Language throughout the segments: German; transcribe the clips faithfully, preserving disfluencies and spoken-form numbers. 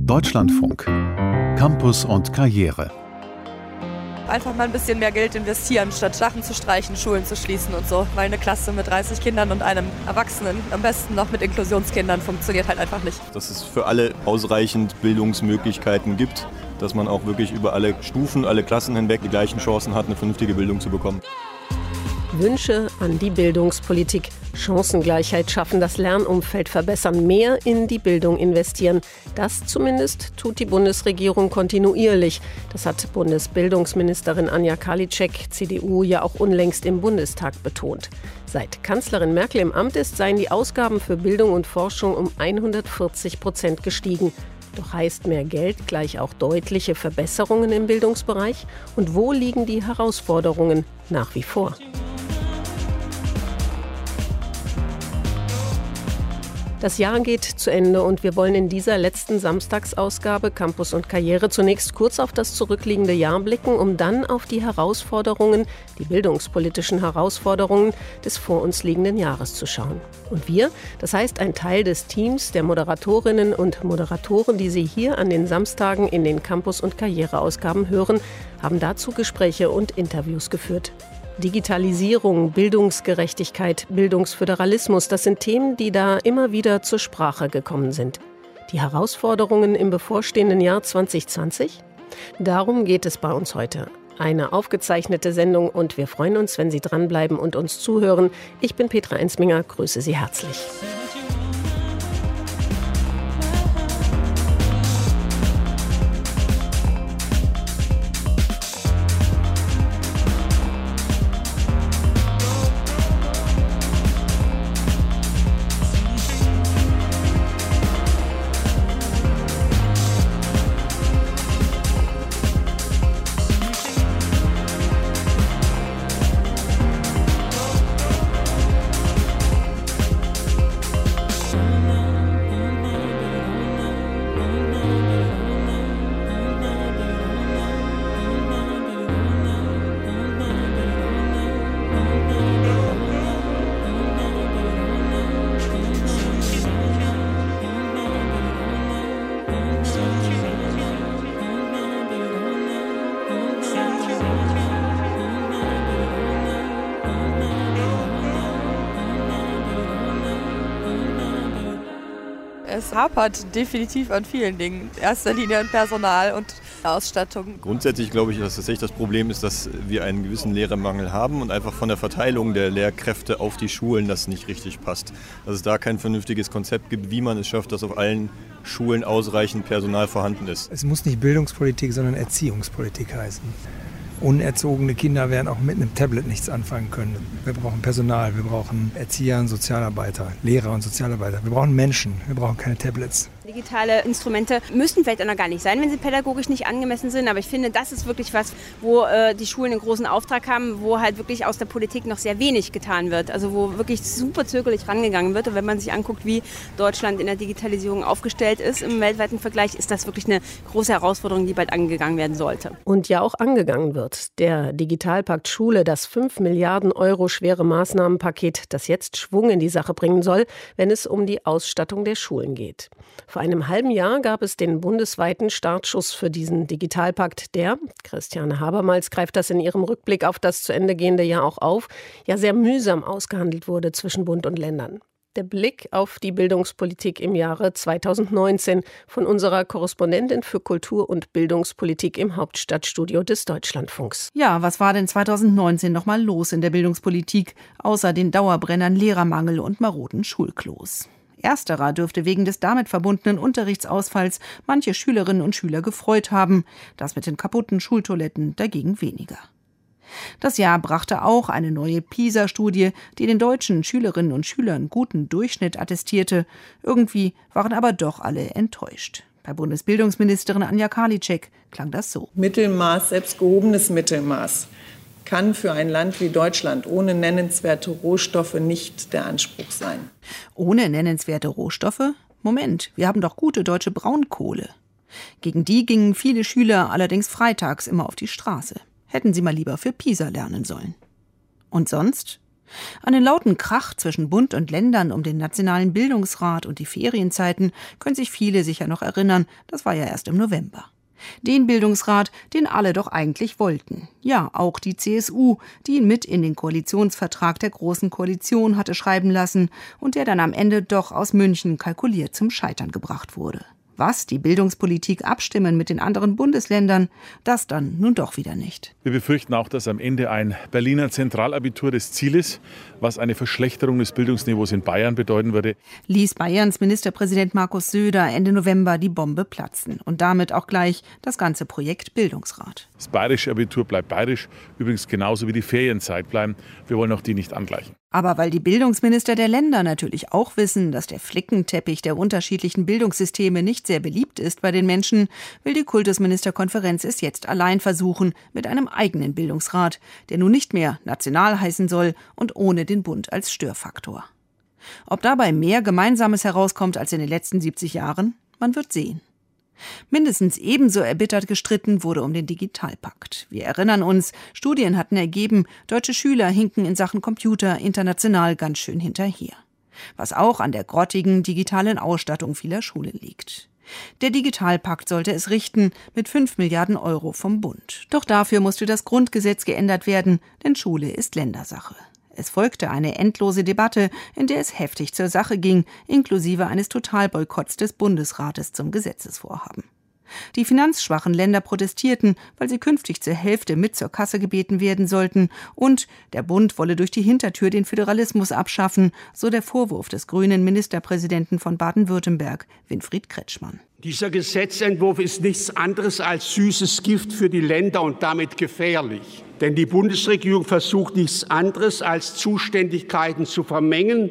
Deutschlandfunk. Campus und Karriere. Einfach mal ein bisschen mehr Geld investieren, statt Sachen zu streichen, Schulen zu schließen und so. Weil eine Klasse mit dreißig Kindern und einem Erwachsenen, am besten noch mit Inklusionskindern, funktioniert halt einfach nicht. Dass es für alle ausreichend Bildungsmöglichkeiten gibt, dass man auch wirklich über alle Stufen, alle Klassen hinweg die gleichen Chancen hat, eine vernünftige Bildung zu bekommen. Wünsche an die Bildungspolitik. Chancengleichheit schaffen, das Lernumfeld verbessern, mehr in die Bildung investieren. Das zumindest tut die Bundesregierung kontinuierlich. Das hat Bundesbildungsministerin Anja Karliczek, C D U, ja auch unlängst im Bundestag betont. Seit Kanzlerin Merkel im Amt ist, seien die Ausgaben für Bildung und Forschung um hundertvierzig Prozent gestiegen. Doch heißt mehr Geld gleich auch deutliche Verbesserungen im Bildungsbereich? Und wo liegen die Herausforderungen nach wie vor? Das Jahr geht zu Ende und wir wollen in dieser letzten Samstagsausgabe Campus und Karriere zunächst kurz auf das zurückliegende Jahr blicken, um dann auf die Herausforderungen, die bildungspolitischen Herausforderungen des vor uns liegenden Jahres zu schauen. Und wir, das heißt ein Teil des Teams der Moderatorinnen und Moderatoren, die Sie hier an den Samstagen in den Campus- und Karriereausgaben hören, haben dazu Gespräche und Interviews geführt. Digitalisierung, Bildungsgerechtigkeit, Bildungsföderalismus, das sind Themen, die da immer wieder zur Sprache gekommen sind. Die Herausforderungen im bevorstehenden Jahr zwanzig zwanzig? Darum geht es bei uns heute. Eine aufgezeichnete Sendung und wir freuen uns, wenn Sie dranbleiben und uns zuhören. Ich bin Petra Ensminger, grüße Sie herzlich. Es hapert definitiv an vielen Dingen. In erster Linie an Personal und Ausstattung. Grundsätzlich glaube ich, dass tatsächlich das Problem ist, dass wir einen gewissen Lehrermangel haben und einfach von der Verteilung der Lehrkräfte auf die Schulen das nicht richtig passt. Dass es da kein vernünftiges Konzept gibt, wie man es schafft, dass auf allen Schulen ausreichend Personal vorhanden ist. Es muss nicht Bildungspolitik, sondern Erziehungspolitik heißen. Unerzogene Kinder werden auch mit einem Tablet nichts anfangen können. Wir brauchen Personal, wir brauchen Erzieher und Sozialarbeiter, Lehrer und Sozialarbeiter. Wir brauchen Menschen, wir brauchen keine Tablets. Digitale Instrumente müssten vielleicht auch noch gar nicht sein, wenn sie pädagogisch nicht angemessen sind. Aber ich finde, das ist wirklich was, wo äh, die Schulen einen großen Auftrag haben, wo halt wirklich aus der Politik noch sehr wenig getan wird. Also wo wirklich super zögerlich rangegangen wird. Und wenn man sich anguckt, wie Deutschland in der Digitalisierung aufgestellt ist im weltweiten Vergleich, ist das wirklich eine große Herausforderung, die bald angegangen werden sollte. Und ja auch angegangen wird. Der Digitalpakt Schule, das fünf Milliarden Euro schwere Maßnahmenpaket, das jetzt Schwung in die Sache bringen soll, wenn es um die Ausstattung der Schulen geht. Vor einem halben Jahr gab es den bundesweiten Startschuss für diesen Digitalpakt, der, Christiane Habermals greift das in ihrem Rückblick auf das zu Ende gehende Jahr auch auf, ja sehr mühsam ausgehandelt wurde zwischen Bund und Ländern. Der Blick auf die Bildungspolitik im Jahre zweitausendneunzehn von unserer Korrespondentin für Kultur- und Bildungspolitik im Hauptstadtstudio des Deutschlandfunks. Ja, was war denn zweitausendneunzehn nochmal los in der Bildungspolitik, außer den Dauerbrennern Lehrermangel und maroden Schulklos? Ersterer dürfte wegen des damit verbundenen Unterrichtsausfalls manche Schülerinnen und Schüler gefreut haben, das mit den kaputten Schultoiletten dagegen weniger. Das Jahr brachte auch eine neue PISA-Studie, die den deutschen Schülerinnen und Schülern guten Durchschnitt attestierte. Irgendwie waren aber doch alle enttäuscht. Bei Bundesbildungsministerin Anja Karliczek klang das so. Mittelmaß, selbst gehobenes Mittelmaß, kann für ein Land wie Deutschland ohne nennenswerte Rohstoffe nicht der Anspruch sein. Ohne nennenswerte Rohstoffe? Moment, wir haben doch gute deutsche Braunkohle. Gegen die gingen viele Schüler allerdings freitags immer auf die Straße. Hätten sie mal lieber für PISA lernen sollen. Und sonst? An den lauten Krach zwischen Bund und Ländern um den Nationalen Bildungsrat und die Ferienzeiten können sich viele sicher noch erinnern. Das war ja erst im November. Den Bildungsrat, den alle doch eigentlich wollten. Ja, auch die C S U, die ihn mit in den Koalitionsvertrag der Großen Koalition hatte schreiben lassen und der dann am Ende doch aus München kalkuliert zum Scheitern gebracht wurde. Was die Bildungspolitik abstimmen mit den anderen Bundesländern, das dann nun doch wieder nicht. Wir befürchten auch, dass am Ende ein Berliner Zentralabitur das Ziel ist, was eine Verschlechterung des Bildungsniveaus in Bayern bedeuten würde. Ließ Bayerns Ministerpräsident Markus Söder Ende November die Bombe platzen und damit auch gleich das ganze Projekt Bildungsrat. Das bayerische Abitur bleibt bayerisch, übrigens genauso wie die Ferienzeit bleiben. Wir wollen auch die nicht angleichen. Aber weil die Bildungsminister der Länder natürlich auch wissen, dass der Flickenteppich der unterschiedlichen Bildungssysteme nicht sehr beliebt ist bei den Menschen, will die Kultusministerkonferenz es jetzt allein versuchen mit einem eigenen Bildungsrat, der nun nicht mehr national heißen soll und ohne den Bund als Störfaktor. Ob dabei mehr Gemeinsames herauskommt als in den letzten siebzig Jahren, man wird sehen. Mindestens ebenso erbittert gestritten wurde um den Digitalpakt. Wir erinnern uns, Studien hatten ergeben, deutsche Schüler hinken in Sachen Computer international ganz schön hinterher. Was auch an der grottigen digitalen Ausstattung vieler Schulen liegt. Der Digitalpakt sollte es richten, mit fünf Milliarden Euro vom Bund. Doch dafür musste das Grundgesetz geändert werden, denn Schule ist Ländersache. Es folgte eine endlose Debatte, in der es heftig zur Sache ging, inklusive eines Totalboykotts des Bundesrates zum Gesetzesvorhaben. Die finanzschwachen Länder protestierten, weil sie künftig zur Hälfte mit zur Kasse gebeten werden sollten und der Bund wolle durch die Hintertür den Föderalismus abschaffen, so der Vorwurf des grünen Ministerpräsidenten von Baden-Württemberg, Winfried Kretschmann. Dieser Gesetzentwurf ist nichts anderes als süßes Gift für die Länder und damit gefährlich. Denn die Bundesregierung versucht nichts anderes, als Zuständigkeiten zu vermengen,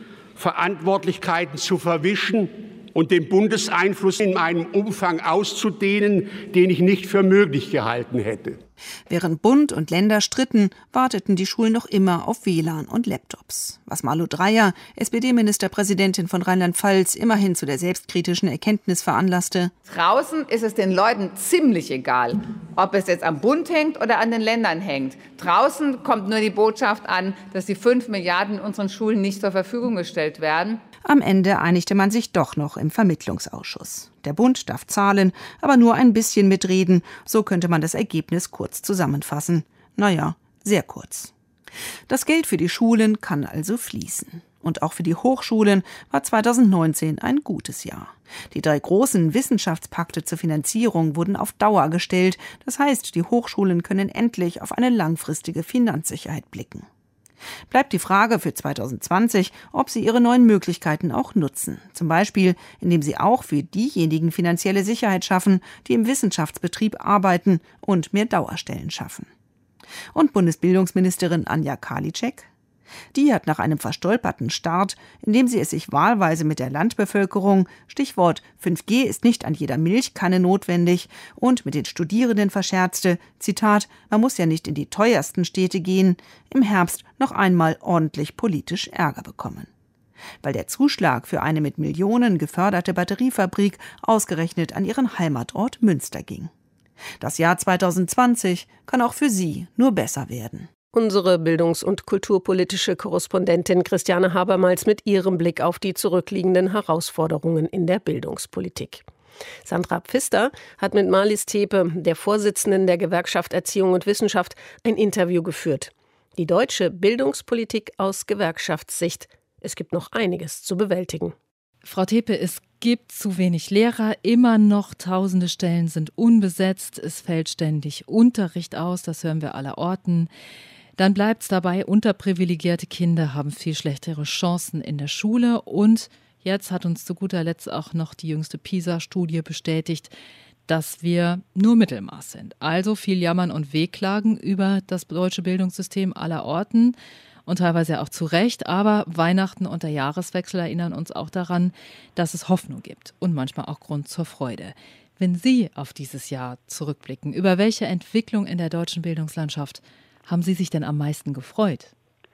Verantwortlichkeiten zu verwischen und den Bundeseinfluss in einem Umfang auszudehnen, den ich nicht für möglich gehalten hätte. Während Bund und Länder stritten, warteten die Schulen noch immer auf W L A N und Laptops. Was Malu Dreyer, S P D-Ministerpräsidentin von Rheinland-Pfalz, immerhin zu der selbstkritischen Erkenntnis veranlasste: Draußen ist es den Leuten ziemlich egal, ob es jetzt am Bund hängt oder an den Ländern hängt. Draußen kommt nur die Botschaft an, dass die fünf Milliarden in unseren Schulen nicht zur Verfügung gestellt werden. Am Ende einigte man sich doch noch im Vermittlungsausschuss. Der Bund darf zahlen, aber nur ein bisschen mitreden. So könnte man das Ergebnis kurz zusammenfassen. Naja, sehr kurz. Das Geld für die Schulen kann also fließen. Und auch für die Hochschulen war zweitausendneunzehn ein gutes Jahr. Die drei großen Wissenschaftspakte zur Finanzierung wurden auf Dauer gestellt. Das heißt, die Hochschulen können endlich auf eine langfristige Finanzsicherheit blicken. Bleibt die Frage für zweitausendzwanzig, ob sie ihre neuen Möglichkeiten auch nutzen. Zum Beispiel, indem sie auch für diejenigen finanzielle Sicherheit schaffen, die im Wissenschaftsbetrieb arbeiten und mehr Dauerstellen schaffen. Und Bundesbildungsministerin Anja Karliczek? Die hat nach einem verstolperten Start, in dem sie es sich wahlweise mit der Landbevölkerung, Stichwort fünf G ist nicht an jeder Milchkanne notwendig, und mit den Studierenden verscherzte, Zitat, man muss ja nicht in die teuersten Städte gehen, im Herbst noch einmal ordentlich politisch Ärger bekommen. Weil der Zuschlag für eine mit Millionen geförderte Batteriefabrik ausgerechnet an ihren Heimatort Münster ging. Das Jahr zweitausendzwanzig kann auch für sie nur besser werden. Unsere bildungs- und kulturpolitische Korrespondentin Christiane Habermals mit ihrem Blick auf die zurückliegenden Herausforderungen in der Bildungspolitik. Sandra Pfister hat mit Marlies Tepe, der Vorsitzenden der Gewerkschaft Erziehung und Wissenschaft, ein Interview geführt. Die deutsche Bildungspolitik aus Gewerkschaftssicht. Es gibt noch einiges zu bewältigen. Frau Tepe, es gibt zu wenig Lehrer, immer noch tausende Stellen sind unbesetzt, es fällt ständig Unterricht aus, das hören wir aller Orten. Dann bleibt es dabei, unterprivilegierte Kinder haben viel schlechtere Chancen in der Schule. Und jetzt hat uns zu guter Letzt auch noch die jüngste PISA-Studie bestätigt, dass wir nur Mittelmaß sind. Also viel Jammern und Wehklagen über das deutsche Bildungssystem aller Orten und teilweise auch zu Recht. Aber Weihnachten und der Jahreswechsel erinnern uns auch daran, dass es Hoffnung gibt und manchmal auch Grund zur Freude. Wenn Sie auf dieses Jahr zurückblicken, über welche Entwicklung in der deutschen Bildungslandschaft haben Sie sich denn am meisten gefreut?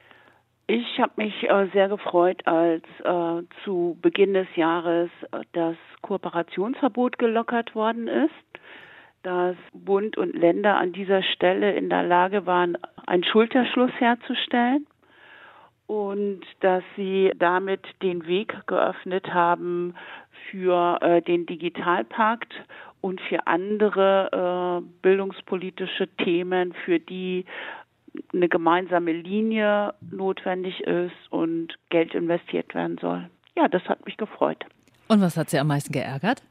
Ich habe mich äh, sehr gefreut, als äh, zu Beginn des Jahres äh, das Kooperationsverbot gelockert worden ist, dass Bund und Länder an dieser Stelle in der Lage waren, einen Schulterschluss herzustellen und dass sie damit den Weg geöffnet haben für äh, den Digitalpakt und für andere äh, bildungspolitische Themen, für die eine gemeinsame Linie notwendig ist und Geld investiert werden soll. Ja, das hat mich gefreut. Und was hat Sie am meisten geärgert?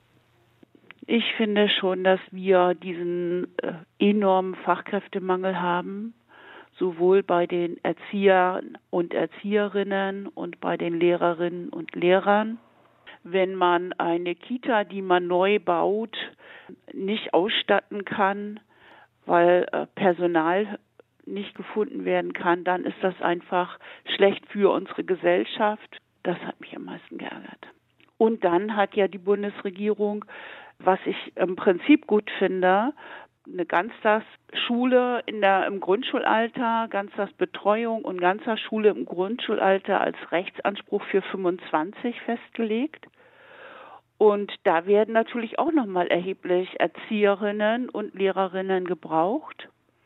Ich finde schon, dass wir diesen äh, enormen Fachkräftemangel haben, sowohl bei den Erziehern und Erzieherinnen und bei den Lehrerinnen und Lehrern. Wenn man eine Kita, die man neu baut, nicht ausstatten kann, weil äh, Personal nicht gefunden werden kann, dann ist das einfach schlecht für unsere Gesellschaft. Das hat mich am meisten geärgert. Und dann hat ja die Bundesregierung, was ich im Prinzip gut finde, eine Ganztagsschule in der, im Grundschulalter, Ganztagsbetreuung und Ganztagsschule im Grundschulalter als Rechtsanspruch für fünfundzwanzig festgelegt. Und da werden natürlich auch nochmal erheblich Erzieherinnen und Lehrerinnen gebraucht.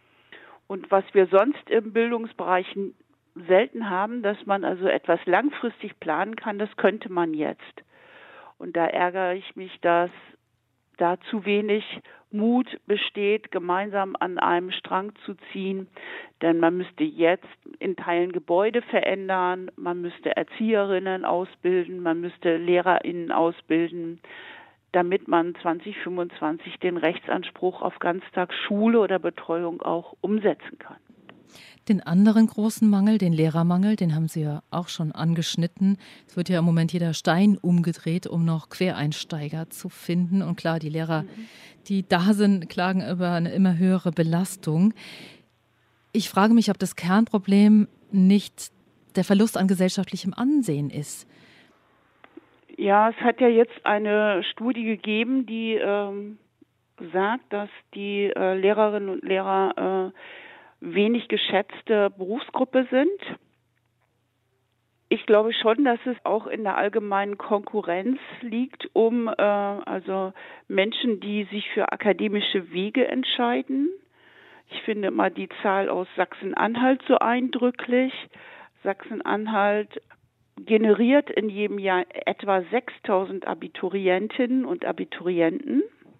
Und was wir sonst im Bildungsbereich selten haben, dass man also etwas langfristig planen kann, das könnte man jetzt. Und da ärgere ich mich, dass da zu wenig Mut besteht, gemeinsam an einem Strang zu ziehen. Denn man müsste jetzt in Teilen Gebäude verändern, man müsste Erzieherinnen ausbilden, man müsste LehrerInnen ausbilden, damit man zwanzig fünfundzwanzig den Rechtsanspruch auf Ganztagsschule oder Betreuung auch umsetzen kann. Den anderen großen Mangel, den Lehrermangel, den haben Sie ja auch schon angeschnitten. Es wird ja im Moment jeder Stein umgedreht, um noch Quereinsteiger zu finden. Und klar, die Lehrer, mhm. die da sind, klagen über eine immer höhere Belastung. Ich frage mich, ob das Kernproblem nicht der Verlust an gesellschaftlichem Ansehen ist. Ja, es hat ja jetzt eine Studie gegeben, die ähm, sagt, dass die äh, Lehrerinnen und Lehrer äh, wenig geschätzte Berufsgruppe sind. Ich glaube schon, dass es auch in der allgemeinen Konkurrenz liegt, um äh, also Menschen, die sich für akademische Wege entscheiden. Ich finde immer die Zahl aus Sachsen-Anhalt so eindrücklich. Sachsen-Anhalt generiert in jedem Jahr etwa sechstausend Abiturientinnen und Abiturienten.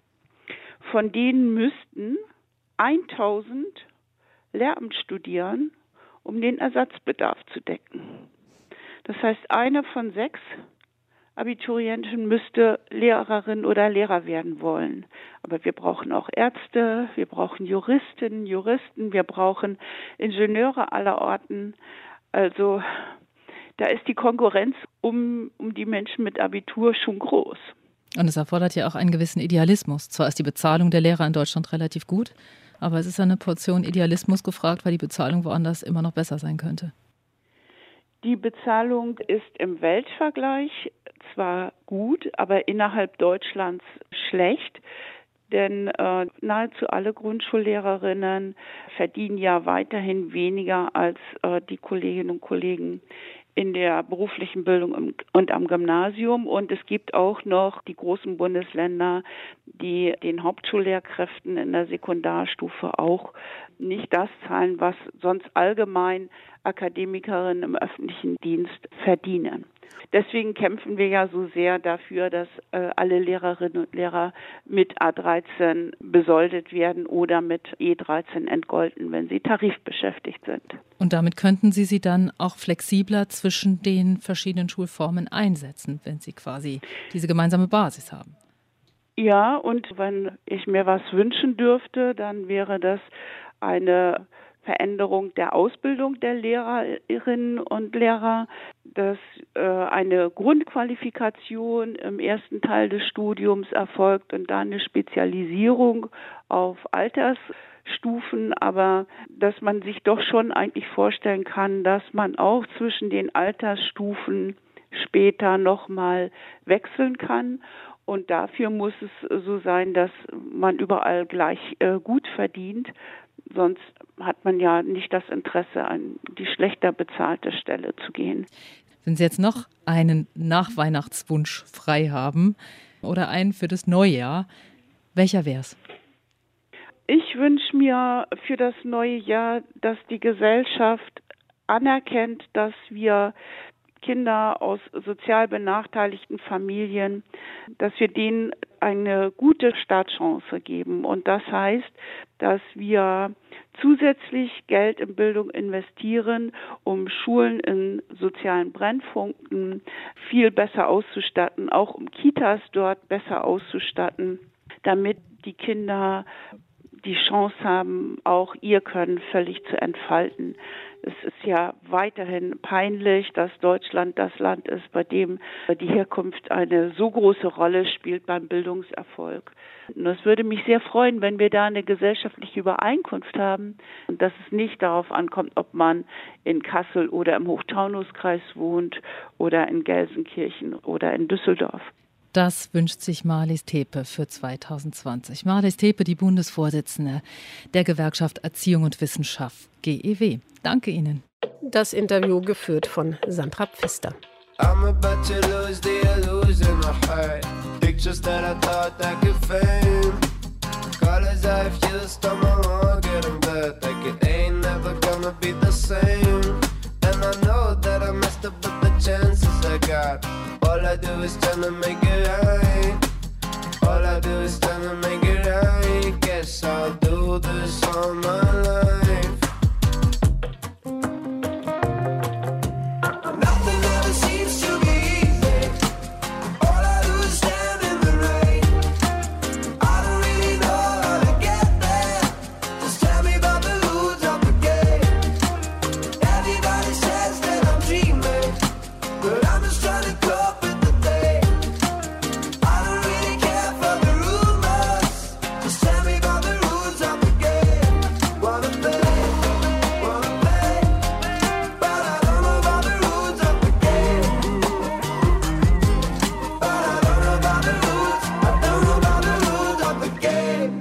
Von denen müssten eintausend Lehramt studieren, um den Ersatzbedarf zu decken. Das heißt, eine von sechs Abiturienten müsste Lehrerin oder Lehrer werden wollen. Aber wir brauchen auch Ärzte, wir brauchen Juristinnen, Juristen, wir brauchen Ingenieure aller Orten. Also da ist die Konkurrenz um, um die Menschen mit Abitur schon groß. Und es erfordert ja auch einen gewissen Idealismus. Zwar ist die Bezahlung der Lehrer in Deutschland relativ gut, aber es ist eine Portion Idealismus gefragt, weil die Bezahlung woanders immer noch besser sein könnte. Die Bezahlung ist im Weltvergleich zwar gut, aber innerhalb Deutschlands schlecht. Denn äh, nahezu alle Grundschullehrerinnen verdienen ja weiterhin weniger als äh, die Kolleginnen und Kollegen in der beruflichen Bildung und am Gymnasium. Und es gibt auch noch die großen Bundesländer, die den Hauptschullehrkräften in der Sekundarstufe auch nicht das zahlen, was sonst allgemein Akademikerinnen im öffentlichen Dienst verdienen. Deswegen kämpfen wir ja so sehr dafür, dass äh, alle Lehrerinnen und Lehrer mit A dreizehn besoldet werden oder mit E dreizehn entgolten, wenn sie tarifbeschäftigt sind. Und damit könnten Sie sie dann auch flexibler zwischen den verschiedenen Schulformen einsetzen, wenn Sie quasi diese gemeinsame Basis haben. Ja, und wenn ich mir was wünschen dürfte, dann wäre das eine Veränderung der Ausbildung der Lehrerinnen und Lehrer, dass äh, eine Grundqualifikation im ersten Teil des Studiums erfolgt und dann eine Spezialisierung auf Altersstufen, aber dass man sich doch schon eigentlich vorstellen kann, dass man auch zwischen den Altersstufen später nochmal wechseln kann. Und dafür muss es so sein, dass man überall gleich äh, gut verdient. Sonst hat man ja nicht das Interesse, an die schlechter bezahlte Stelle zu gehen. Wenn Sie jetzt noch einen Nachweihnachtswunsch frei haben oder einen für das Neujahr, welcher wäre es? Ich wünsche mir für das neue Jahr, dass die Gesellschaft anerkennt, dass wir Kinder aus sozial benachteiligten Familien, dass wir denen eine gute Startchance geben. Und das heißt, dass wir zusätzlich Geld in Bildung investieren, um Schulen in sozialen Brennpunkten viel besser auszustatten, auch um Kitas dort besser auszustatten, damit die Kinder die Chance haben, auch ihr Können völlig zu entfalten. Es ist ja weiterhin peinlich, dass Deutschland das Land ist, bei dem die Herkunft eine so große Rolle spielt beim Bildungserfolg. Und es würde mich sehr freuen, wenn wir da eine gesellschaftliche Übereinkunft haben und dass es nicht darauf ankommt, ob man in Kassel oder im Hochtaunuskreis wohnt oder in Gelsenkirchen oder in Düsseldorf. Das wünscht sich Marlies Tepe für zwanzig zwanzig. Marlies Tepe, die Bundesvorsitzende der Gewerkschaft Erziehung und Wissenschaft G E W. Danke Ihnen. Das Interview geführt von Sandra Pfister. I'm about to lose the illusion of her. Pictures that I thought I could fame. Colors I've used on my own, getting back like it ain't never gonna be the same. And I know that I messed up with the chances I got. All I do is try to make it right. All I do is try to make it right. Guess I'll do this all my life. Nothing ever seems to be easy. All I do is stand in the rain. I don't really know how to get there. Just tell me about the rules of the game. Everybody says that I'm dreaming, but I'm just trying to cope with the day. I don't really care for the rumors. Just tell me about the rules of the game. Wanna play, wanna play, but I don't know about the rules of the game. But I don't know about the rules, I don't know about the rules of the game.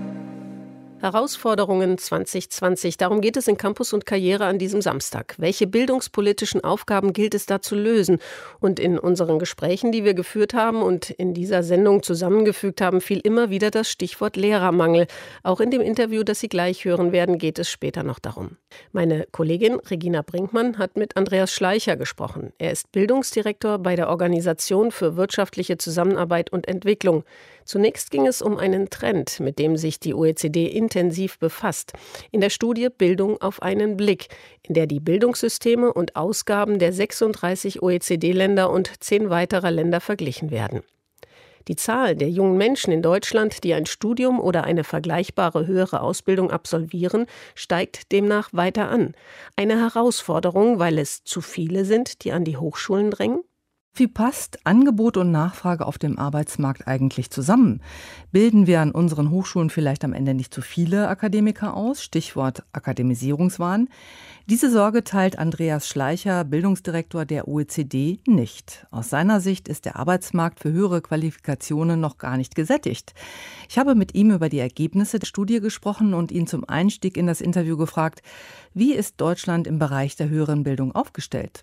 Herausforderungen zwanzig zwanzig. Darum geht es in Campus und Karriere an diesem Samstag. Welche bildungspolitischen Aufgaben gilt es da zu lösen? Und in unseren Gesprächen, die wir geführt haben und in dieser Sendung zusammengefügt haben, fiel immer wieder das Stichwort Lehrermangel. Auch in dem Interview, das Sie gleich hören werden, geht es später noch darum. Meine Kollegin Regina Brinkmann hat mit Andreas Schleicher gesprochen. Er ist Bildungsdirektor bei der Organisation für wirtschaftliche Zusammenarbeit und Entwicklung. Zunächst ging es um einen Trend, mit dem sich die O E C D intensiv befasst. In der Studie Bildung auf einen Blick, in der die Bildungssysteme und Ausgaben der sechsunddreißig O E C D-Länder und zehn weiterer Länder verglichen werden. Die Zahl der jungen Menschen in Deutschland, die ein Studium oder eine vergleichbare höhere Ausbildung absolvieren, steigt demnach weiter an. Eine Herausforderung, weil es zu viele sind, die an die Hochschulen drängen? Wie passt Angebot und Nachfrage auf dem Arbeitsmarkt eigentlich zusammen? Bilden wir an unseren Hochschulen vielleicht am Ende nicht zu viele Akademiker aus? Stichwort Akademisierungswahn. Diese Sorge teilt Andreas Schleicher, Bildungsdirektor der O E C D, nicht. Aus seiner Sicht ist der Arbeitsmarkt für höhere Qualifikationen noch gar nicht gesättigt. Ich habe mit ihm über die Ergebnisse der Studie gesprochen und ihn zum Einstieg in das Interview gefragt, wie ist Deutschland im Bereich der höheren Bildung aufgestellt?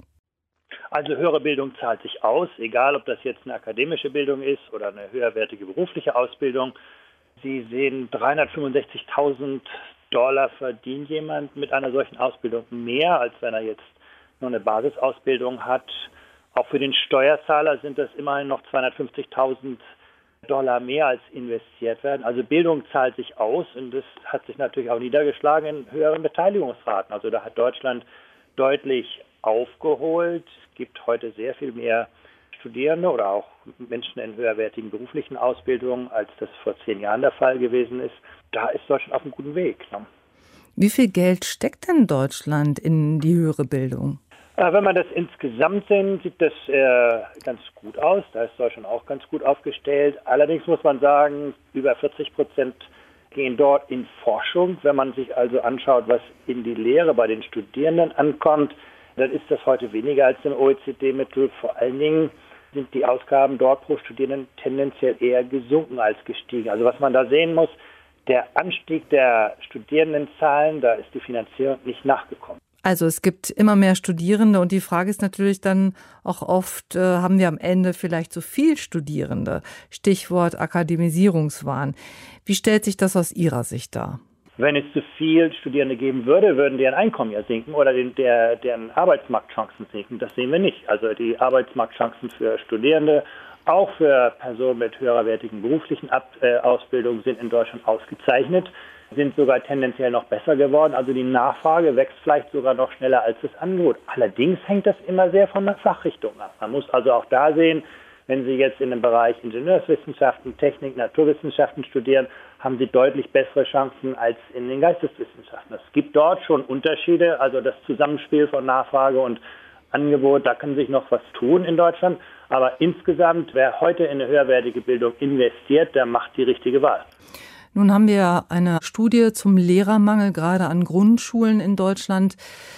Also höhere Bildung zahlt sich aus, egal ob das jetzt eine akademische Bildung ist oder eine höherwertige berufliche Ausbildung. Sie sehen, dreihundertfünfundsechzigtausend Dollar verdient jemand mit einer solchen Ausbildung mehr, als wenn er jetzt nur eine Basisausbildung hat. Auch für den Steuerzahler sind das immerhin noch zweihundertfünfzigtausend Dollar mehr, als investiert werden. Also Bildung zahlt sich aus und das hat sich natürlich auch niedergeschlagen in höheren Beteiligungsraten. Also da hat Deutschland deutlich aufgeholt. Es gibt heute sehr viel mehr Studierende oder auch Menschen in höherwertigen beruflichen Ausbildungen, als das vor zehn Jahren der Fall gewesen ist. Da ist Deutschland auf einem guten Weg. Ne? Wie viel Geld steckt denn Deutschland in die höhere Bildung? Äh, wenn man das insgesamt sieht, sieht das äh, ganz gut aus. Da ist Deutschland auch ganz gut aufgestellt. Allerdings muss man sagen, über vierzig Prozent gehen dort in Forschung. Wenn man sich also anschaut, was in die Lehre bei den Studierenden ankommt, dann ist das heute weniger als im O E C D-Mittel. Vor allen Dingen sind die Ausgaben dort pro Studierenden tendenziell eher gesunken als gestiegen. Also was man da sehen muss, der Anstieg der Studierendenzahlen, da ist die Finanzierung nicht nachgekommen. Also es gibt immer mehr Studierende und die Frage ist natürlich dann auch oft, äh, haben wir am Ende vielleicht zu viel Studierende? Stichwort Akademisierungswahn. Wie stellt sich das aus Ihrer Sicht dar? Wenn es zu viel Studierende geben würde, würden deren Einkommen ja sinken oder den, der, deren Arbeitsmarktchancen sinken. Das sehen wir nicht. Also die Arbeitsmarktchancen für Studierende, auch für Personen mit höherwertigen beruflichen Ab- äh, Ausbildungen sind in Deutschland ausgezeichnet, sind sogar tendenziell noch besser geworden. Also die Nachfrage wächst vielleicht sogar noch schneller als das Angebot. Allerdings hängt das immer sehr von der Fachrichtung ab. Man muss also auch da sehen, wenn Sie jetzt in dem Bereich Ingenieurswissenschaften, Technik, Naturwissenschaften studieren, haben Sie deutlich bessere Chancen als in den Geisteswissenschaften. Es gibt dort schon Unterschiede, also das Zusammenspiel von Nachfrage und Angebot, da kann sich noch was tun in Deutschland. Aber insgesamt, wer heute in eine höherwertige Bildung investiert, der macht die richtige Wahl. Nun haben wir eine Studie zum Lehrermangel, gerade an Grundschulen in Deutschland.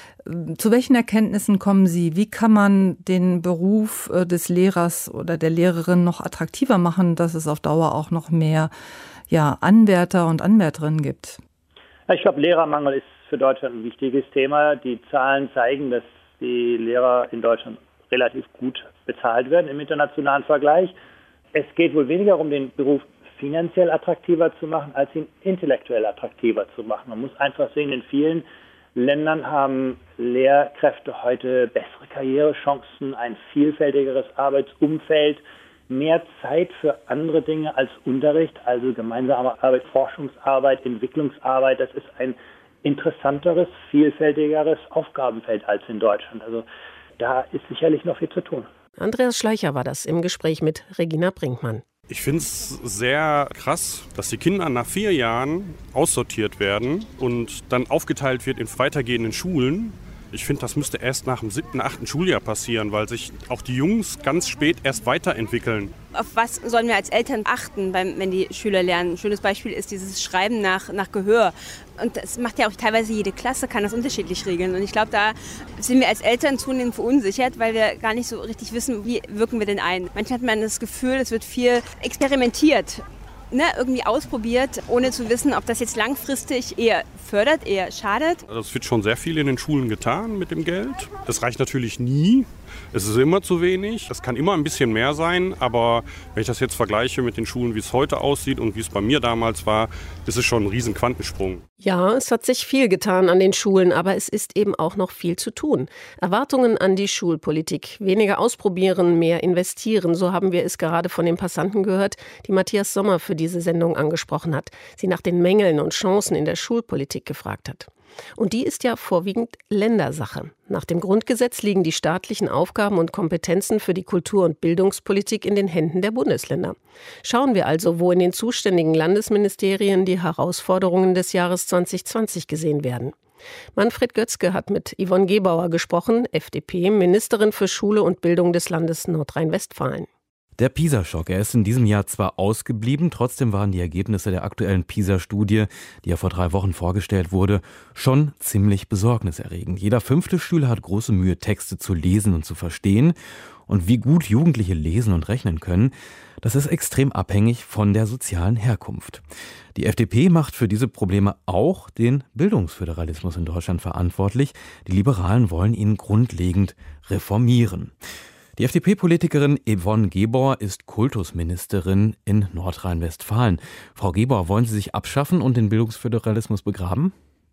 Zu welchen Erkenntnissen kommen Sie? Wie kann man den Beruf des Lehrers oder der Lehrerin noch attraktiver machen, dass es auf Dauer auch noch mehr ja, Anwärter und Anwärterinnen gibt? Ich glaube, Lehrermangel ist für Deutschland ein wichtiges Thema. Die Zahlen zeigen, dass die Lehrer in Deutschland relativ gut bezahlt werden im internationalen Vergleich. Es geht wohl weniger um den Beruf finanziell attraktiver zu machen, als ihn intellektuell attraktiver zu machen. Man muss einfach sehen, in vielen Ländern haben Lehrkräfte heute bessere Karrierechancen, ein vielfältigeres Arbeitsumfeld, mehr Zeit für andere Dinge als Unterricht, also gemeinsame Arbeit, Forschungsarbeit, Entwicklungsarbeit. Das ist ein interessanteres, vielfältigeres Aufgabenfeld als in Deutschland. Also da ist sicherlich noch viel zu tun. Andreas Schleicher war das im Gespräch mit Regina Brinkmann. Ich finde es sehr krass, dass die Kinder nach vier Jahren aussortiert werden und dann aufgeteilt wird in weitergehenden Schulen. Ich finde, das müsste erst nach dem siebten, achten Schuljahr passieren, weil sich auch die Jungs ganz spät erst weiterentwickeln. Auf was sollen wir als Eltern achten, beim, wenn die Schüler lernen? Ein schönes Beispiel ist dieses Schreiben nach, nach Gehör. Und das macht ja auch teilweise jede Klasse, kann das unterschiedlich regeln. Und ich glaube, da sind wir als Eltern zunehmend verunsichert, weil wir gar nicht so richtig wissen, wie wirken wir denn ein. Manchmal hat man das Gefühl, es wird viel experimentiert. Ne, irgendwie ausprobiert, ohne zu wissen, ob das jetzt langfristig eher fördert, eher schadet. Also es wird schon sehr viel in den Schulen getan mit dem Geld. Das reicht natürlich nie. Es ist immer zu wenig. Es kann immer ein bisschen mehr sein. Aber wenn ich das jetzt vergleiche mit den Schulen, wie es heute aussieht und wie es bei mir damals war, ist es schon ein riesen Quantensprung. Ja, es hat sich viel getan an den Schulen, aber es ist eben auch noch viel zu tun. Erwartungen an die Schulpolitik. Weniger ausprobieren, mehr investieren. So haben wir es gerade von den Passanten gehört, die Matthias Sommer für diese Sendung angesprochen hat. Sie nach den Mängeln und Chancen in der Schulpolitik gefragt hat. Und die ist ja vorwiegend Ländersache. Nach dem Grundgesetz liegen die staatlichen Aufgaben und Kompetenzen für die Kultur- und Bildungspolitik in den Händen der Bundesländer. Schauen wir also, wo in den zuständigen Landesministerien die Herausforderungen des Jahres zwanzig zwanzig gesehen werden. Manfred Götzke hat mit Yvonne Gebauer gesprochen, F D P, Ministerin für Schule und Bildung des Landes Nordrhein-Westfalen. Der PISA-Schock, er ist in diesem Jahr zwar ausgeblieben, trotzdem waren die Ergebnisse der aktuellen PISA-Studie, die ja vor drei Wochen vorgestellt wurde, schon ziemlich besorgniserregend. Jeder fünfte Schüler hat große Mühe, Texte zu lesen und zu verstehen. Und wie gut Jugendliche lesen und rechnen können, das ist extrem abhängig von der sozialen Herkunft. Die F D P macht für diese Probleme auch den Bildungsföderalismus in Deutschland verantwortlich. Die Liberalen wollen ihn grundlegend reformieren. Die F D P-Politikerin Yvonne Gebauer ist Kultusministerin in Nordrhein-Westfalen. Frau Gebauer, wollen Sie sich abschaffen und den Bildungsföderalismus begraben?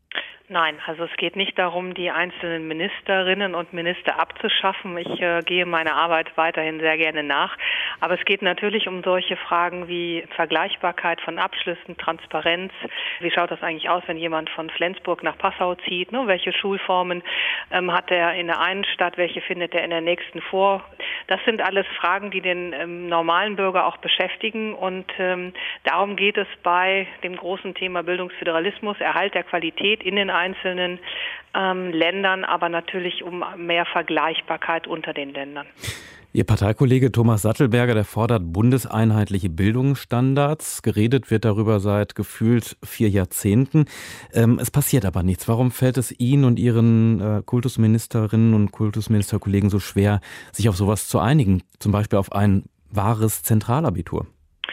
Nein, also es geht nicht darum, die einzelnen Ministerinnen und Minister abzuschaffen. Ich äh, gehe meiner Arbeit weiterhin sehr gerne nach. Aber es geht natürlich um solche Fragen wie Vergleichbarkeit von Abschlüssen, Transparenz. Wie schaut das eigentlich aus, wenn jemand von Flensburg nach Passau zieht? Ne? Welche Schulformen ähm, hat er in der einen Stadt? Welche findet er in der nächsten vor? Das sind alles Fragen, die den ähm, normalen Bürger auch beschäftigen. Und ähm, darum geht es bei dem großen Thema Bildungsföderalismus, Erhalt der Qualität in den einzelnen ähm, Ländern, aber natürlich um mehr Vergleichbarkeit unter den Ländern. Ihr Parteikollege Thomas Sattelberger, der fordert bundeseinheitliche Bildungsstandards. Geredet wird darüber seit gefühlt vier Jahrzehnten. Ähm, es passiert aber nichts. Warum fällt es Ihnen und Ihren äh, Kultusministerinnen und Kultusministerkollegen so schwer, sich auf sowas zu einigen? Zum Beispiel auf ein wahres Zentralabitur?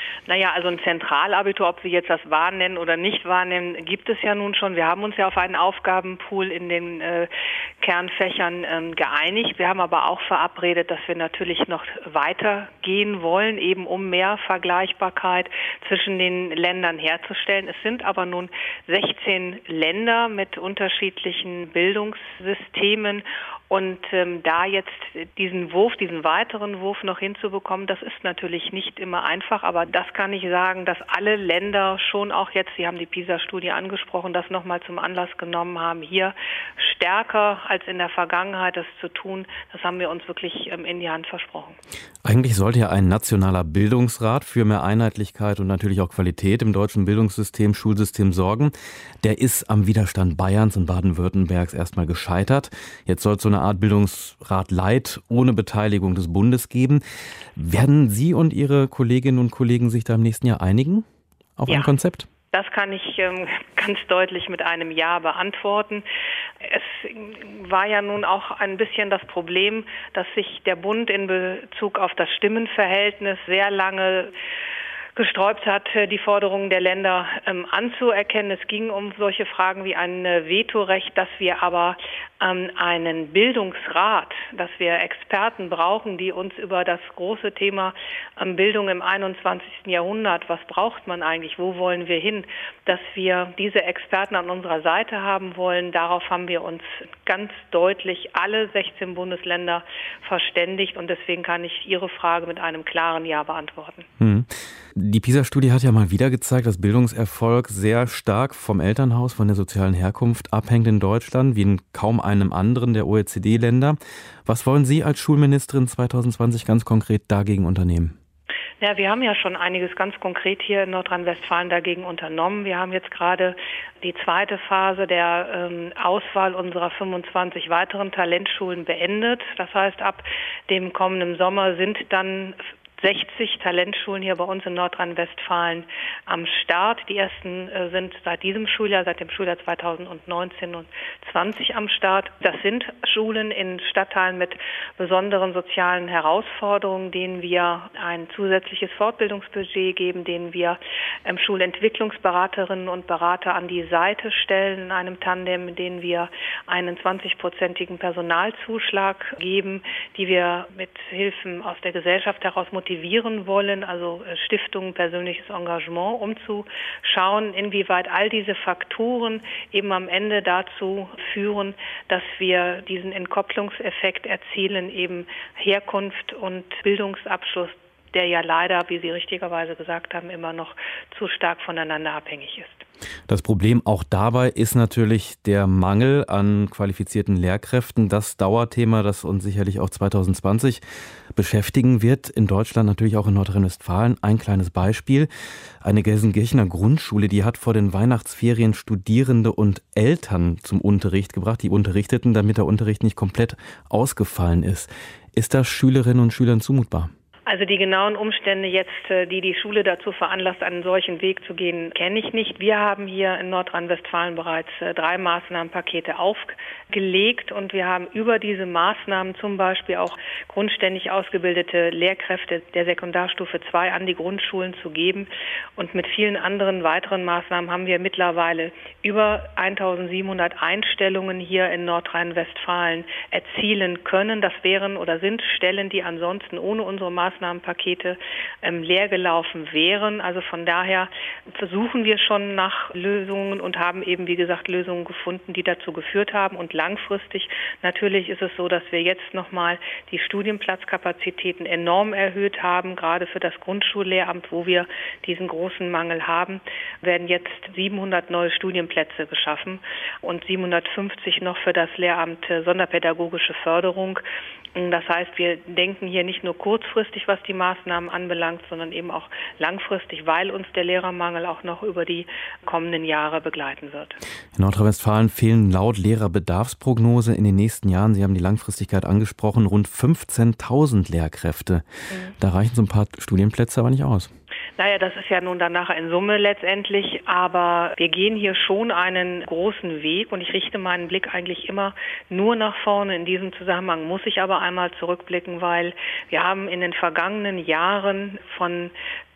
Naja, also ein Zentralabitur, ob Sie jetzt das wahrnehmen oder nicht wahrnehmen, gibt es ja nun schon. Wir haben uns ja auf einen Aufgabenpool in den äh, Kernfächern ähm, geeinigt. Wir haben aber auch verabredet, dass wir natürlich noch weitergehen wollen, eben um mehr Vergleichbarkeit zwischen den Ländern herzustellen. Es sind aber nun sechzehn Länder mit unterschiedlichen Bildungssystemen. Und ähm, da jetzt diesen Wurf, diesen weiteren Wurf noch hinzubekommen, das ist natürlich nicht immer einfach. Aber das kann ich sagen, dass alle Länder schon auch jetzt, Sie haben die PISA-Studie angesprochen, das nochmal zum Anlass genommen haben, hier stärker als in der Vergangenheit das zu tun. Das haben wir uns wirklich ähm, in die Hand versprochen. Eigentlich sollte ja ein nationaler Bildungsrat für mehr Einheitlichkeit und natürlich auch Qualität im deutschen Bildungssystem, Schulsystem sorgen. Der ist am Widerstand Bayerns und Baden-Württembergs erstmal gescheitert. Jetzt soll es so eine Art Bildungsrat Light ohne Beteiligung des Bundes geben. Werden Sie und Ihre Kolleginnen und Kollegen sich da im nächsten Jahr einigen auf Ja. ein Konzept? Das kann ich ähm, ganz deutlich mit einem Ja beantworten. Es war ja nun auch ein bisschen das Problem, dass sich der Bund in Bezug auf das Stimmenverhältnis sehr lange gesträubt hat, die Forderungen der Länder ähm, anzuerkennen. Es ging um solche Fragen wie ein äh, Vetorecht, dass wir aber ähm, einen Bildungsrat, dass wir Experten brauchen, die uns über das große Thema ähm, Bildung im einundzwanzigsten Jahrhundert, was braucht man eigentlich, wo wollen wir hin, dass wir diese Experten an unserer Seite haben wollen. Darauf haben wir uns ganz deutlich alle sechzehn Bundesländer verständigt und deswegen kann ich Ihre Frage mit einem klaren Ja beantworten. Hm. Die PISA-Studie hat ja mal wieder gezeigt, dass Bildungserfolg sehr stark vom Elternhaus, von der sozialen Herkunft abhängt in Deutschland, wie in kaum einem anderen der O E C D-Länder. Was wollen Sie als Schulministerin zwanzig zwanzig ganz konkret dagegen unternehmen? Ja, wir haben ja schon einiges ganz konkret hier in Nordrhein-Westfalen dagegen unternommen. Wir haben jetzt gerade die zweite Phase der ähm, Auswahl unserer fünfundzwanzig weiteren Talentschulen beendet. Das heißt, ab dem kommenden Sommer sind dann sechzig Talentschulen hier bei uns in Nordrhein-Westfalen am Start. Die ersten äh, sind seit diesem Schuljahr, seit dem Schuljahr zweitausendneunzehn und zwanzig am Start. Das sind Schulen in Stadtteilen mit besonderen sozialen Herausforderungen, denen wir ein zusätzliches Fortbildungsbudget geben, denen wir ähm, Schulentwicklungsberaterinnen und Berater an die Seite stellen in einem Tandem, in denen wir einen zwanzigprozentigen Personalzuschlag geben, die wir mit Hilfen aus der Gesellschaft heraus motivieren wollen, also Stiftungen, persönliches Engagement, um zu schauen, inwieweit all diese Faktoren eben am Ende dazu führen, dass wir diesen Entkopplungseffekt erzielen, eben Herkunft und Bildungsabschluss, der ja leider, wie Sie richtigerweise gesagt haben, immer noch zu stark voneinander abhängig ist. Das Problem auch dabei ist natürlich der Mangel an qualifizierten Lehrkräften. Das Dauerthema, das uns sicherlich auch zwanzig zwanzig beschäftigen wird. In Deutschland, natürlich auch in Nordrhein-Westfalen. Ein kleines Beispiel. Eine Gelsenkirchener Grundschule, die hat vor den Weihnachtsferien Studierende und Eltern zum Unterricht gebracht. Die unterrichteten, damit der Unterricht nicht komplett ausgefallen ist. Ist das Schülerinnen und Schülern zumutbar? Also die genauen Umstände jetzt, die die Schule dazu veranlasst, einen solchen Weg zu gehen, kenne ich nicht. Wir haben hier in Nordrhein-Westfalen bereits drei Maßnahmenpakete aufgelegt und wir haben über diese Maßnahmen zum Beispiel auch grundständig ausgebildete Lehrkräfte der Sekundarstufe zwei an die Grundschulen zu geben. Und mit vielen anderen weiteren Maßnahmen haben wir mittlerweile über eintausendsiebenhundert Einstellungen hier in Nordrhein-Westfalen erzielen können. Das wären oder sind Stellen, die ansonsten ohne unsere Maßnahmen Maßnahmenpakete ähm, leer gelaufen wären. Also von daher versuchen wir schon nach Lösungen und haben eben, wie gesagt, Lösungen gefunden, die dazu geführt haben. Und langfristig natürlich ist es so, dass wir jetzt nochmal die Studienplatzkapazitäten enorm erhöht haben. Gerade für das Grundschullehramt, wo wir diesen großen Mangel haben, werden jetzt siebenhundert neue Studienplätze geschaffen und siebenhundertfünfzig noch für das Lehramt Sonderpädagogische Förderung. Das heißt, wir denken hier nicht nur kurzfristig, was die Maßnahmen anbelangt, sondern eben auch langfristig, weil uns der Lehrermangel auch noch über die kommenden Jahre begleiten wird. In Nordrhein-Westfalen fehlen laut Lehrerbedarfsprognose in den nächsten Jahren, Sie haben die Langfristigkeit angesprochen, rund fünfzehntausend Lehrkräfte. Mhm. Da reichen so ein paar Studienplätze aber nicht aus. Naja, das ist ja nun danach in Summe letztendlich, aber wir gehen hier schon einen großen Weg und ich richte meinen Blick eigentlich immer nur nach vorne. In diesem Zusammenhang muss ich aber einmal zurückblicken, weil wir haben in den vergangenen Jahren von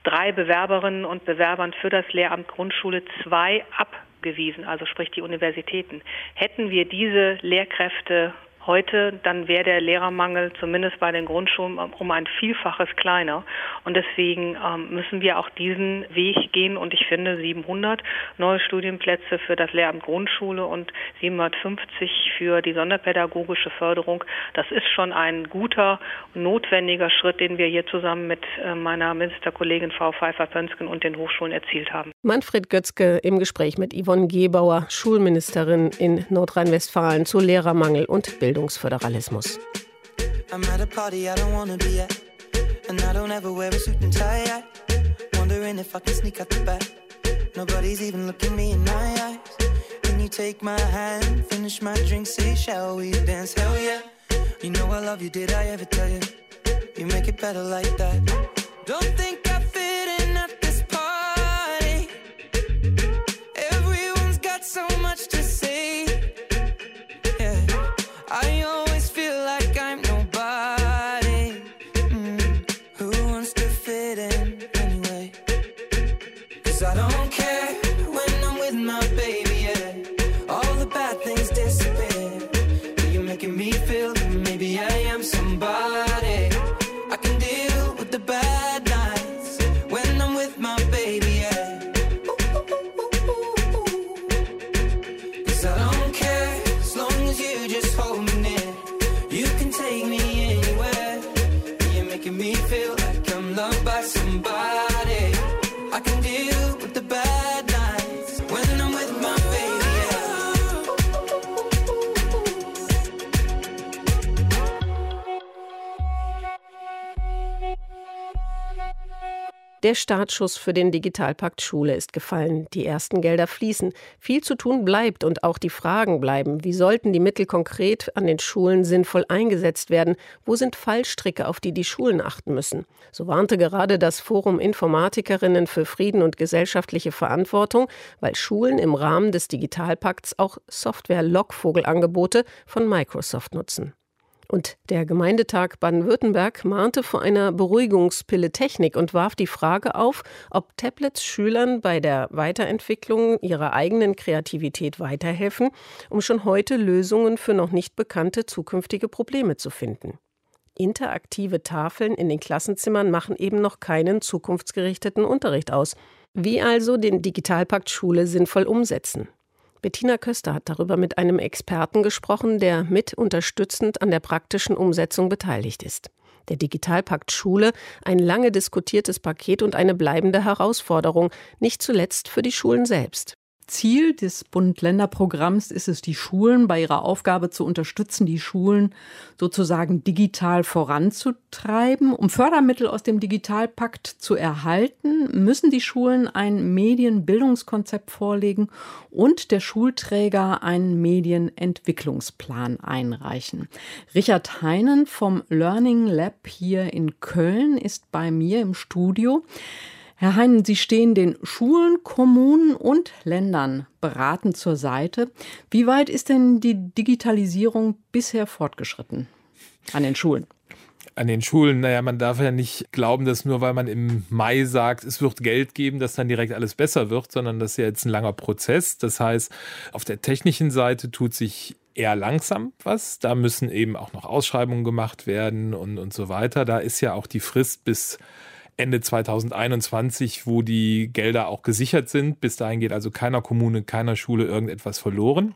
drei Bewerberinnen und Bewerbern für das Lehramt Grundschule zwei abgewiesen, also sprich die Universitäten. Hätten wir diese Lehrkräfte heute, dann wäre der Lehrermangel zumindest bei den Grundschulen um ein Vielfaches kleiner. Und deswegen ähm, müssen wir auch diesen Weg gehen. Und ich finde, siebenhundert neue Studienplätze für das Lehramt Grundschule und siebenhundertfünfzig für die sonderpädagogische Förderung, das ist schon ein guter, notwendiger Schritt, den wir hier zusammen mit äh, meiner Ministerkollegin Frau Pfeiffer-Pönsken und den Hochschulen erzielt haben. Manfred Götzke im Gespräch mit Yvonne Gebauer, Schulministerin in Nordrhein-Westfalen zu Lehrermangel und Bildung. Bildungsföderalismus. I'm at a party I don't wanna be at, and I don't ever wear a suit and tie yet. Wondering if I can sneak out the back. Nobody's even looking me in my eyes. Can you take my hand, finish my drink, say shall we dance? Hell yeah. You know I love you, did I ever tell you? You make it better like that. Don't think I fit in at this party. Everyone's got so much to say. I always feel like I'm nobody. Mm, who wants to fit in anyway? 'Cause I don't care when I'm with my baby, yeah. All the bad things disappear. You're making me feel that maybe I am somebody. I can deal with the bad nights when I'm with my baby, yeah. 'Cause I don't care as long as you just hold me near. You can take me anywhere. You're making me feel like I'm loved by somebody. I can deal with the bad nights when I'm with my baby, Der Startschuss für den Digitalpakt Schule ist gefallen. Die ersten Gelder fließen. Viel zu tun bleibt und auch die Fragen bleiben. Wie sollten die Mittel konkret an den Schulen sinnvoll eingesetzt werden? Wo sind Fallstricke, auf die die Schulen achten müssen? So warnte gerade das Forum Informatikerinnen für Frieden und gesellschaftliche Verantwortung, weil Schulen im Rahmen des Digitalpakts auch Software-Lockvogelangebote von Microsoft nutzen. Und der Gemeindetag Baden-Württemberg mahnte vor einer Beruhigungspille Technik und warf die Frage auf, ob Tablets Schülern bei der Weiterentwicklung ihrer eigenen Kreativität weiterhelfen, um schon heute Lösungen für noch nicht bekannte zukünftige Probleme zu finden. Interaktive Tafeln in den Klassenzimmern machen eben noch keinen zukunftsgerichteten Unterricht aus. Wie also den Digitalpakt Schule sinnvoll umsetzen? Bettina Köster hat darüber mit einem Experten gesprochen, der mit unterstützend an der praktischen Umsetzung beteiligt ist. Der Digitalpakt Schule, ein lange diskutiertes Paket und eine bleibende Herausforderung, nicht zuletzt für die Schulen selbst. Ziel des Bund-Länder-Programms ist es, die Schulen bei ihrer Aufgabe zu unterstützen, die Schulen sozusagen digital voranzutreiben. Um Fördermittel aus dem Digitalpakt zu erhalten, müssen die Schulen ein Medienbildungskonzept vorlegen und der Schulträger einen Medienentwicklungsplan einreichen. Richard Heinen vom Learning Lab hier in Köln ist bei mir im Studio. Herr Heinen, Sie stehen den Schulen, Kommunen und Ländern beratend zur Seite. Wie weit ist denn die Digitalisierung bisher fortgeschritten an den Schulen? An den Schulen, naja, man darf ja nicht glauben, dass nur weil man im Mai sagt, es wird Geld geben, dass dann direkt alles besser wird, sondern das ist ja jetzt ein langer Prozess. Das heißt, auf der technischen Seite tut sich eher langsam was. Da müssen eben auch noch Ausschreibungen gemacht werden und, und so weiter. Da ist ja auch die Frist bis Ende zweitausendeinundzwanzig, wo die Gelder auch gesichert sind. Bis dahin geht also keiner Kommune, keiner Schule irgendetwas verloren.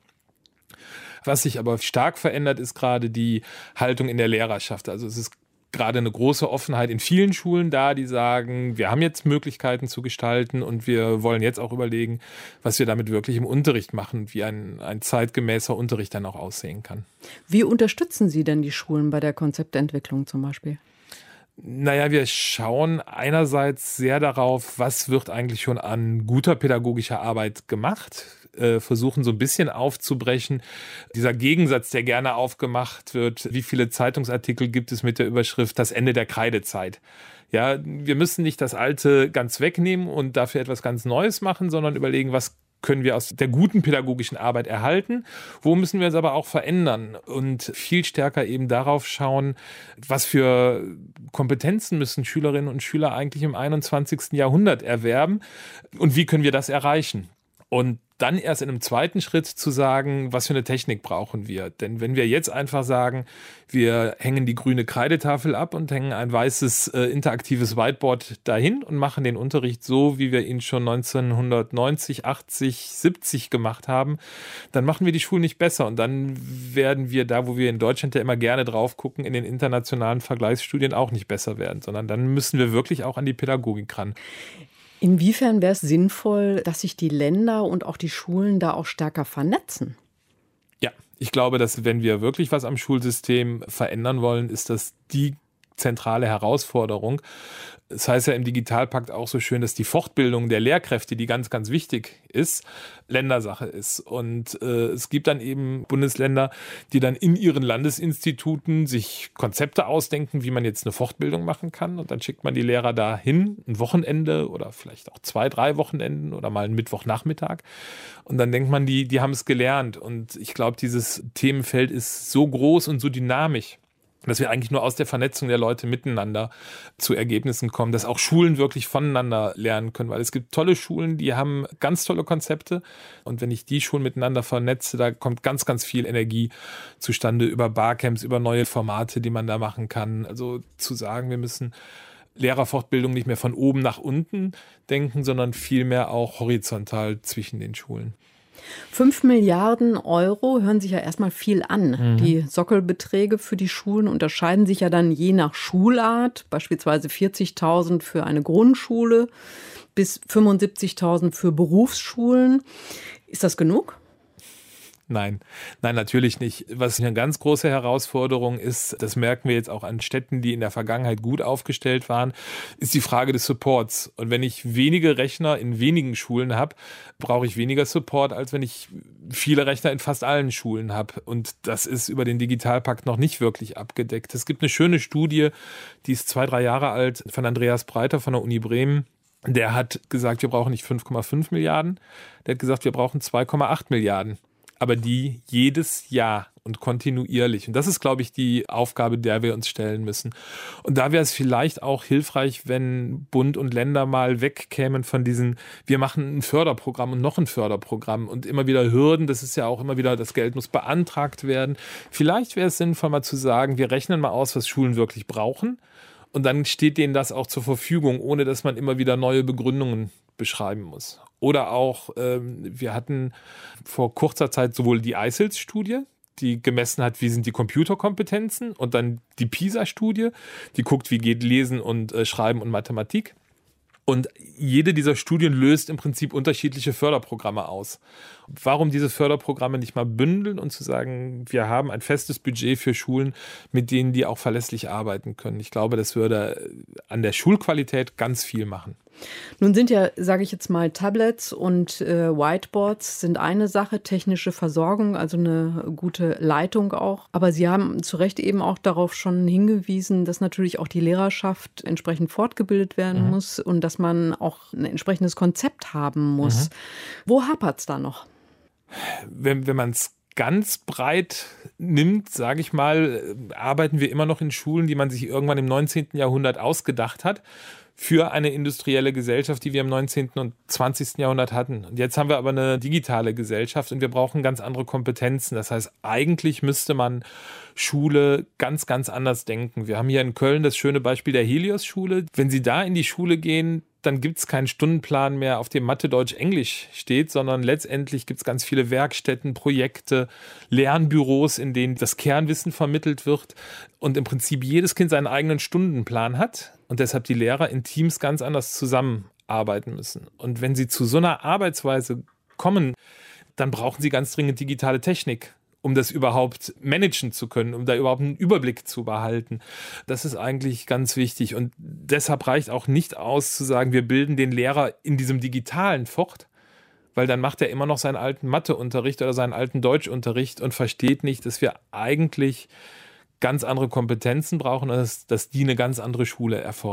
Was sich aber stark verändert, ist gerade die Haltung in der Lehrerschaft. Also es ist gerade eine große Offenheit in vielen Schulen da, die sagen, wir haben jetzt Möglichkeiten zu gestalten und wir wollen jetzt auch überlegen, was wir damit wirklich im Unterricht machen, wie ein, ein zeitgemäßer Unterricht dann auch aussehen kann. Wie unterstützen Sie denn die Schulen bei der Konzeptentwicklung zum Beispiel? Naja, wir schauen einerseits sehr darauf, was wird eigentlich schon an guter pädagogischer Arbeit gemacht, äh, versuchen so ein bisschen aufzubrechen. Dieser Gegensatz, der gerne aufgemacht wird, wie viele Zeitungsartikel gibt es mit der Überschrift das Ende der Kreidezeit? Ja, wir müssen nicht das Alte ganz wegnehmen und dafür etwas ganz Neues machen, sondern überlegen, was können wir aus der guten pädagogischen Arbeit erhalten, wo müssen wir uns aber auch verändern und viel stärker eben darauf schauen, was für Kompetenzen müssen Schülerinnen und Schüler eigentlich im einundzwanzigsten Jahrhundert erwerben und wie können wir das erreichen. Und dann erst in einem zweiten Schritt zu sagen, was für eine Technik brauchen wir. Denn wenn wir jetzt einfach sagen, wir hängen die grüne Kreidetafel ab und hängen ein weißes äh, interaktives Whiteboard dahin und machen den Unterricht so, wie wir ihn schon neunzehnhundertneunzig, achtzig, siebzig gemacht haben, dann machen wir die Schulen nicht besser. Und dann werden wir da, wo wir in Deutschland ja immer gerne drauf gucken, in den internationalen Vergleichsstudien auch nicht besser werden, sondern dann müssen wir wirklich auch an die Pädagogik ran. Inwiefern wäre es sinnvoll, dass sich die Länder und auch die Schulen da auch stärker vernetzen? Ja, ich glaube, dass wenn wir wirklich was am Schulsystem verändern wollen, ist das die zentrale Herausforderung. Es heißt ja im Digitalpakt auch so schön, dass die Fortbildung der Lehrkräfte, die ganz, ganz wichtig ist, Ländersache ist. Und äh, es gibt dann eben Bundesländer, die dann in ihren Landesinstituten sich Konzepte ausdenken, wie man jetzt eine Fortbildung machen kann. Und dann schickt man die Lehrer dahin, ein Wochenende oder vielleicht auch zwei, drei Wochenenden oder mal einen Mittwochnachmittag. Und dann denkt man, die, die haben es gelernt. Und ich glaube, dieses Themenfeld ist so groß und so dynamisch, dass wir eigentlich nur aus der Vernetzung der Leute miteinander zu Ergebnissen kommen, dass auch Schulen wirklich voneinander lernen können, weil es gibt tolle Schulen, die haben ganz tolle Konzepte und wenn ich die Schulen miteinander vernetze, da kommt ganz, ganz viel Energie zustande über Barcamps, über neue Formate, die man da machen kann. Also zu sagen, wir müssen Lehrerfortbildung nicht mehr von oben nach unten denken, sondern vielmehr auch horizontal zwischen den Schulen. Fünf Milliarden Euro hören sich ja erstmal viel an. Mhm. Die Sockelbeträge für die Schulen unterscheiden sich ja dann je nach Schulart, beispielsweise vierzigtausend für eine Grundschule bis fünfundsiebzigtausend für Berufsschulen. Ist das genug? Nein, nein, natürlich nicht. Was eine ganz große Herausforderung ist, das merken wir jetzt auch an Städten, die in der Vergangenheit gut aufgestellt waren, ist die Frage des Supports. Und wenn ich wenige Rechner in wenigen Schulen habe, brauche ich weniger Support, als wenn ich viele Rechner in fast allen Schulen habe. Und das ist über den Digitalpakt noch nicht wirklich abgedeckt. Es gibt eine schöne Studie, die ist zwei, drei Jahre alt, von Andreas Breiter von der Uni Bremen. Der hat gesagt, wir brauchen nicht fünf Komma fünf Milliarden, der hat gesagt, wir brauchen zwei Komma acht Milliarden. Aber die jedes Jahr und kontinuierlich. Und das ist, glaube ich, die Aufgabe, der wir uns stellen müssen. Und da wäre es vielleicht auch hilfreich, wenn Bund und Länder mal wegkämen von diesen, wir machen ein Förderprogramm und noch ein Förderprogramm und immer wieder Hürden. Das ist ja auch immer wieder, das Geld muss beantragt werden. Vielleicht wäre es sinnvoll, mal zu sagen, wir rechnen mal aus, was Schulen wirklich brauchen. Und dann steht denen das auch zur Verfügung, ohne dass man immer wieder neue Begründungen beschreiben muss. Oder auch, ähm, wir hatten vor kurzer Zeit sowohl die I S I L S-Studie, die gemessen hat, wie sind die Computerkompetenzen, und dann die PISA-Studie, die guckt, wie geht Lesen und äh, Schreiben und Mathematik. Und jede dieser Studien löst im Prinzip unterschiedliche Förderprogramme aus. Warum diese Förderprogramme nicht mal bündeln und zu sagen, wir haben ein festes Budget für Schulen, mit denen die auch verlässlich arbeiten können? Ich glaube, das würde an der Schulqualität ganz viel machen. Nun sind ja, sage ich jetzt mal, Tablets und äh, Whiteboards sind eine Sache, technische Versorgung, also eine gute Leitung auch. Aber Sie haben zu Recht eben auch darauf schon hingewiesen, dass natürlich auch die Lehrerschaft entsprechend fortgebildet werden mhm. muss und dass man auch ein entsprechendes Konzept haben muss. Mhm. Wo hapert es da noch? Wenn, wenn man es ganz breit nimmt, sage ich mal, arbeiten wir immer noch in Schulen, die man sich irgendwann im neunzehnten Jahrhundert ausgedacht hat, für eine industrielle Gesellschaft, die wir im neunzehnten und zwanzigsten Jahrhundert hatten. Und jetzt haben wir aber eine digitale Gesellschaft und wir brauchen ganz andere Kompetenzen. Das heißt, eigentlich müsste man Schule ganz, ganz anders denken. Wir haben hier in Köln das schöne Beispiel der Helios-Schule. Wenn Sie da in die Schule gehen, dann gibt es keinen Stundenplan mehr, auf dem Mathe, Deutsch, Englisch steht, sondern letztendlich gibt es ganz viele Werkstätten, Projekte, Lernbüros, in denen das Kernwissen vermittelt wird und im Prinzip jedes Kind seinen eigenen Stundenplan hat und deshalb die Lehrer in Teams ganz anders zusammenarbeiten müssen. Und wenn sie zu so einer Arbeitsweise kommen, dann brauchen sie ganz dringend digitale Technik, um das überhaupt managen zu können, um da überhaupt einen Überblick zu behalten. Das ist eigentlich ganz wichtig. Und deshalb reicht auch nicht aus zu sagen, wir bilden den Lehrer in diesem Digitalen fort, weil dann macht er immer noch seinen alten Matheunterricht oder seinen alten Deutschunterricht und versteht nicht, dass wir eigentlich ganz andere Kompetenzen brauchen und dass, dass die eine ganz andere Schule erfordern.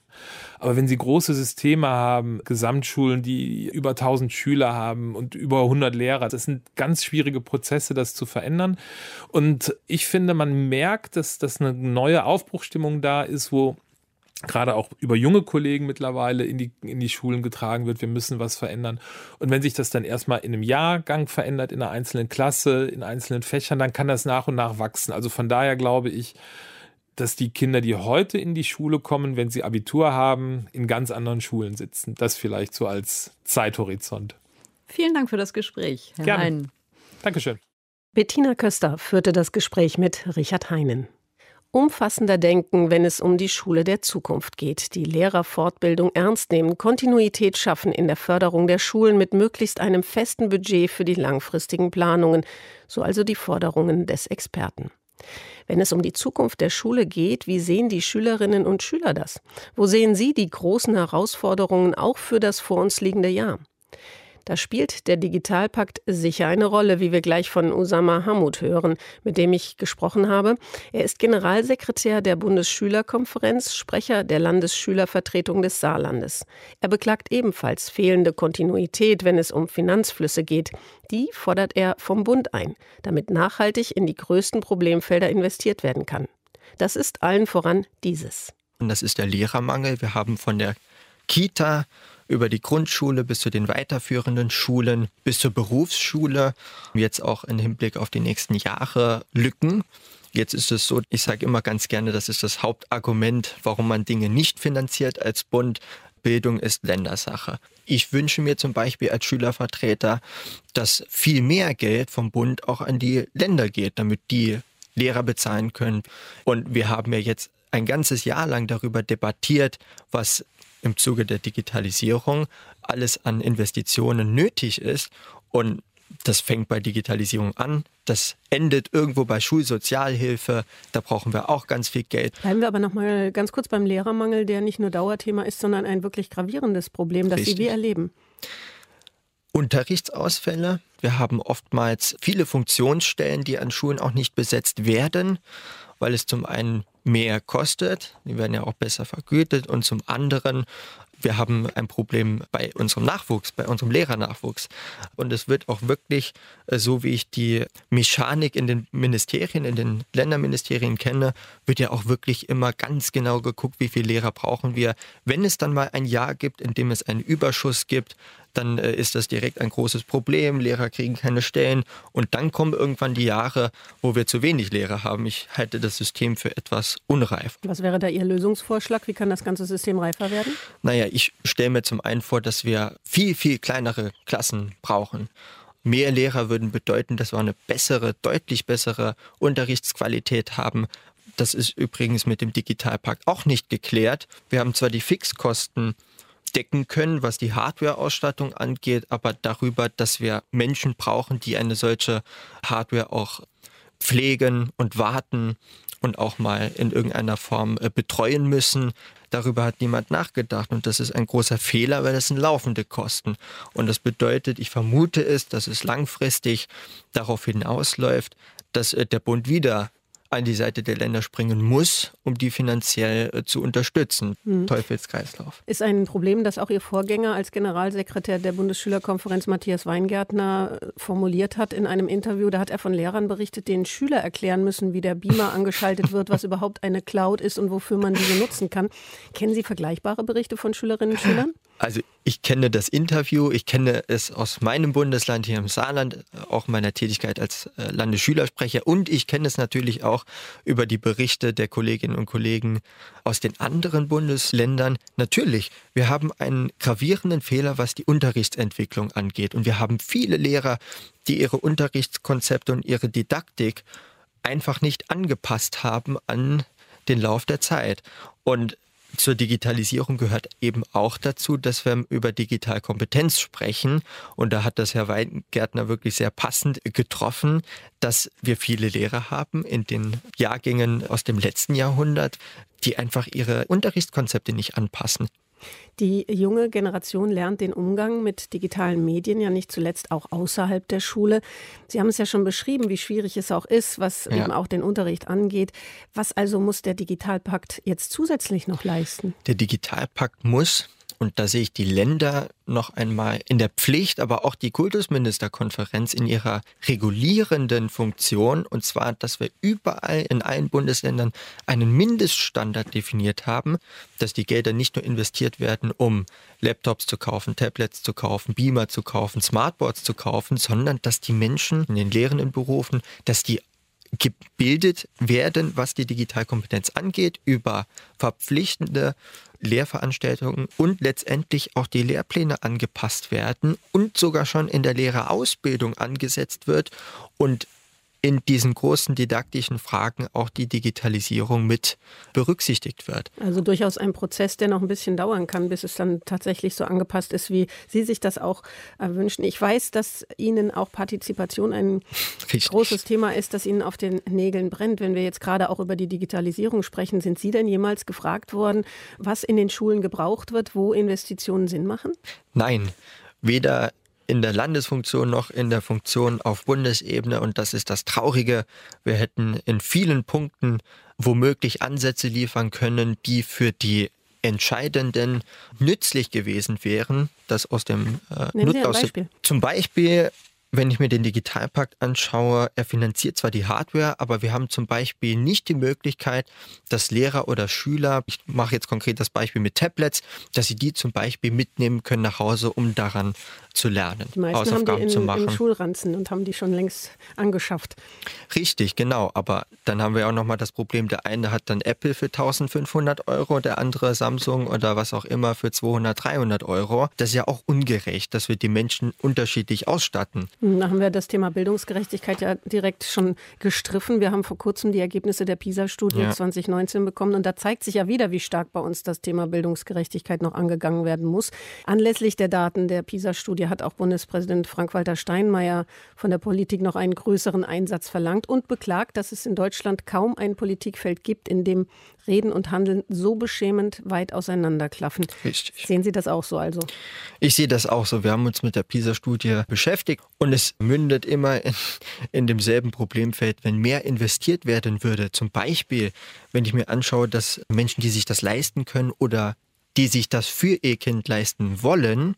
Aber wenn Sie große Systeme haben, Gesamtschulen, die über tausend Schüler haben und über hundert Lehrer, das sind ganz schwierige Prozesse, das zu verändern. Und ich finde, man merkt, dass, dass eine neue Aufbruchstimmung da ist, wo gerade auch über junge Kollegen mittlerweile in die, in die Schulen getragen wird, wir müssen was verändern. Und wenn sich das dann erstmal in einem Jahrgang verändert, in einer einzelnen Klasse, in einzelnen Fächern, dann kann das nach und nach wachsen. Also von daher glaube ich, dass die Kinder, die heute in die Schule kommen, wenn sie Abitur haben, in ganz anderen Schulen sitzen. Das vielleicht so als Zeithorizont. Vielen Dank für das Gespräch, Herr Gerne. Heinen. Dankeschön. Bettina Köster führte das Gespräch mit Richard Heinen. Umfassender denken, wenn es um die Schule der Zukunft geht. Die Lehrerfortbildung ernst nehmen, Kontinuität schaffen in der Förderung der Schulen mit möglichst einem festen Budget für die langfristigen Planungen. So also die Forderungen des Experten. Wenn es um die Zukunft der Schule geht, wie sehen die Schülerinnen und Schüler das? Wo sehen Sie die großen Herausforderungen auch für das vor uns liegende Jahr? Da spielt der Digitalpakt sicher eine Rolle, wie wir gleich von Usama Hammoud hören, mit dem ich gesprochen habe. Er ist Generalsekretär der Bundesschülerkonferenz, Sprecher der Landesschülervertretung des Saarlandes. Er beklagt ebenfalls fehlende Kontinuität, wenn es um Finanzflüsse geht. Die fordert er vom Bund ein, damit nachhaltig in die größten Problemfelder investiert werden kann. Das ist allen voran dieses. Und das ist der Lehrermangel. Wir haben von der Kita über die Grundschule bis zu den weiterführenden Schulen, bis zur Berufsschule, jetzt auch im Hinblick auf die nächsten Jahre Lücken. Jetzt ist es so, ich sage immer ganz gerne, das ist das Hauptargument, warum man Dinge nicht finanziert als Bund. Bildung ist Ländersache. Ich wünsche mir zum Beispiel als Schülervertreter, dass viel mehr Geld vom Bund auch an die Länder geht, damit die Lehrer bezahlen können. Und wir haben ja jetzt ein ganzes Jahr lang darüber debattiert, was im Zuge der Digitalisierung alles an Investitionen nötig ist. Und das fängt bei Digitalisierung an, das endet irgendwo bei Schulsozialhilfe, da brauchen wir auch ganz viel Geld. Bleiben wir aber noch mal ganz kurz beim Lehrermangel, der nicht nur Dauerthema ist, sondern ein wirklich gravierendes Problem, das Richtig. Sie wie erleben. Unterrichtsausfälle. Wir haben oftmals viele Funktionsstellen, die an Schulen auch nicht besetzt werden, weil es zum einen mehr kostet, die werden ja auch besser vergütet, und zum anderen, wir haben ein Problem bei unserem Nachwuchs, bei unserem Lehrernachwuchs. Und es wird auch wirklich, so wie ich die Mechanik in den Ministerien, in den Länderministerien kenne, wird ja auch wirklich immer ganz genau geguckt, wie viele Lehrer brauchen wir. Wenn es dann mal ein Jahr gibt, in dem es einen Überschuss gibt, dann ist das direkt ein großes Problem. Lehrer kriegen keine Stellen. Und dann kommen irgendwann die Jahre, wo wir zu wenig Lehrer haben. Ich halte das System für etwas unreif. Was wäre da Ihr Lösungsvorschlag? Wie kann das ganze System reifer werden? Naja, ich stelle mir zum einen vor, dass wir viel, viel kleinere Klassen brauchen. Mehr Lehrer würden bedeuten, dass wir eine bessere, deutlich bessere Unterrichtsqualität haben. Das ist übrigens mit dem Digitalpakt auch nicht geklärt. Wir haben zwar die Fixkosten decken können, was die Hardware-Ausstattung angeht, aber darüber, dass wir Menschen brauchen, die eine solche Hardware auch pflegen und warten und auch mal in irgendeiner Form äh, betreuen müssen. Darüber hat niemand nachgedacht und das ist ein großer Fehler, weil das sind laufende Kosten. Und das bedeutet, ich vermute es, dass es langfristig darauf hinausläuft, dass äh, der Bund wieder an die Seite der Länder springen muss, um die finanziell äh, zu unterstützen. Mhm. Teufelskreislauf. Ist ein Problem, das auch Ihr Vorgänger als Generalsekretär der Bundesschülerkonferenz Matthias Weingärtner formuliert hat in einem Interview. Da hat er von Lehrern berichtet, denen Schüler erklären müssen, wie der Beamer angeschaltet wird, was überhaupt eine Cloud ist und wofür man diese nutzen kann. Kennen Sie vergleichbare Berichte von Schülerinnen und Schülern? Also ich kenne das Interview, ich kenne es aus meinem Bundesland hier im Saarland, auch meiner Tätigkeit als Landesschülersprecher, und ich kenne es natürlich auch über die Berichte der Kolleginnen und Kollegen aus den anderen Bundesländern. Natürlich, wir haben einen gravierenden Fehler, was die Unterrichtsentwicklung angeht, und wir haben viele Lehrer, die ihre Unterrichtskonzepte und ihre Didaktik einfach nicht angepasst haben an den Lauf der Zeit. Und zur Digitalisierung gehört eben auch dazu, dass wir über Digitalkompetenz sprechen. Und da hat das Herr Weingärtner wirklich sehr passend getroffen, dass wir viele Lehrer haben in den Jahrgängen aus dem letzten Jahrhundert, die einfach ihre Unterrichtskonzepte nicht anpassen. Die junge Generation lernt den Umgang mit digitalen Medien ja nicht zuletzt auch außerhalb der Schule. Sie haben es ja schon beschrieben, wie schwierig es auch ist, was ja. eben auch den Unterricht angeht. Was also muss der Digitalpakt jetzt zusätzlich noch leisten? Der Digitalpakt muss, und da sehe ich die Länder noch einmal in der Pflicht, aber auch die Kultusministerkonferenz in ihrer regulierenden Funktion, und zwar, dass wir überall in allen Bundesländern einen Mindeststandard definiert haben, dass die Gelder nicht nur investiert werden, um Laptops zu kaufen, Tablets zu kaufen, Beamer zu kaufen, Smartboards zu kaufen, sondern dass die Menschen in den lehrenden Berufen, dass die gebildet werden, was die Digitalkompetenz angeht, über verpflichtende Lehrveranstaltungen und letztendlich auch die Lehrpläne angepasst werden und sogar schon in der Lehrerausbildung angesetzt wird und in diesen großen didaktischen Fragen auch die Digitalisierung mit berücksichtigt wird. Also durchaus ein Prozess, der noch ein bisschen dauern kann, bis es dann tatsächlich so angepasst ist, wie Sie sich das auch wünschen. Ich weiß, dass Ihnen auch Partizipation ein Richtig. großes Thema ist, das Ihnen auf den Nägeln brennt. Wenn wir jetzt gerade auch über die Digitalisierung sprechen, sind Sie denn jemals gefragt worden, was in den Schulen gebraucht wird, wo Investitionen Sinn machen? Nein, weder in der Landesfunktion noch in der Funktion auf Bundesebene. Und das ist das Traurige. Wir hätten in vielen Punkten womöglich Ansätze liefern können, die für die Entscheidenden nützlich gewesen wären. Das aus dem äh, Nennen Sie ein aus Beispiel. Dem, zum Beispiel, wenn ich mir den Digitalpakt anschaue, er finanziert zwar die Hardware, aber wir haben zum Beispiel nicht die Möglichkeit, dass Lehrer oder Schüler, ich mache jetzt konkret das Beispiel mit Tablets, dass sie die zum Beispiel mitnehmen können nach Hause, um daran zu lernen, die meisten Hausaufgaben haben die in, zu machen. im Schulranzen und haben die schon längst angeschafft. Richtig, genau. Aber dann haben wir auch nochmal das Problem, der eine hat dann Apple für eintausendfünfhundert Euro, der andere Samsung oder was auch immer für zweihundert, dreihundert Euro. Das ist ja auch ungerecht, dass wir die Menschen unterschiedlich ausstatten. Da haben wir das Thema Bildungsgerechtigkeit ja direkt schon gestriffen. Wir haben vor kurzem die Ergebnisse der PISA-Studie Ja. zwanzig neunzehn bekommen und da zeigt sich ja wieder, wie stark bei uns das Thema Bildungsgerechtigkeit noch angegangen werden muss. Anlässlich der Daten der PISA-Studie hat auch Bundespräsident Frank-Walter Steinmeier von der Politik noch einen größeren Einsatz verlangt und beklagt, dass es in Deutschland kaum ein Politikfeld gibt, in dem Reden und Handeln so beschämend weit auseinanderklaffen. Richtig. Sehen Sie das auch so also? Ich sehe das auch so. Wir haben uns mit der PISA-Studie beschäftigt und es mündet immer in, in demselben Problemfeld. Wenn mehr investiert werden würde, zum Beispiel, wenn ich mir anschaue, dass Menschen, die sich das leisten können oder die sich das für ihr Kind leisten wollen,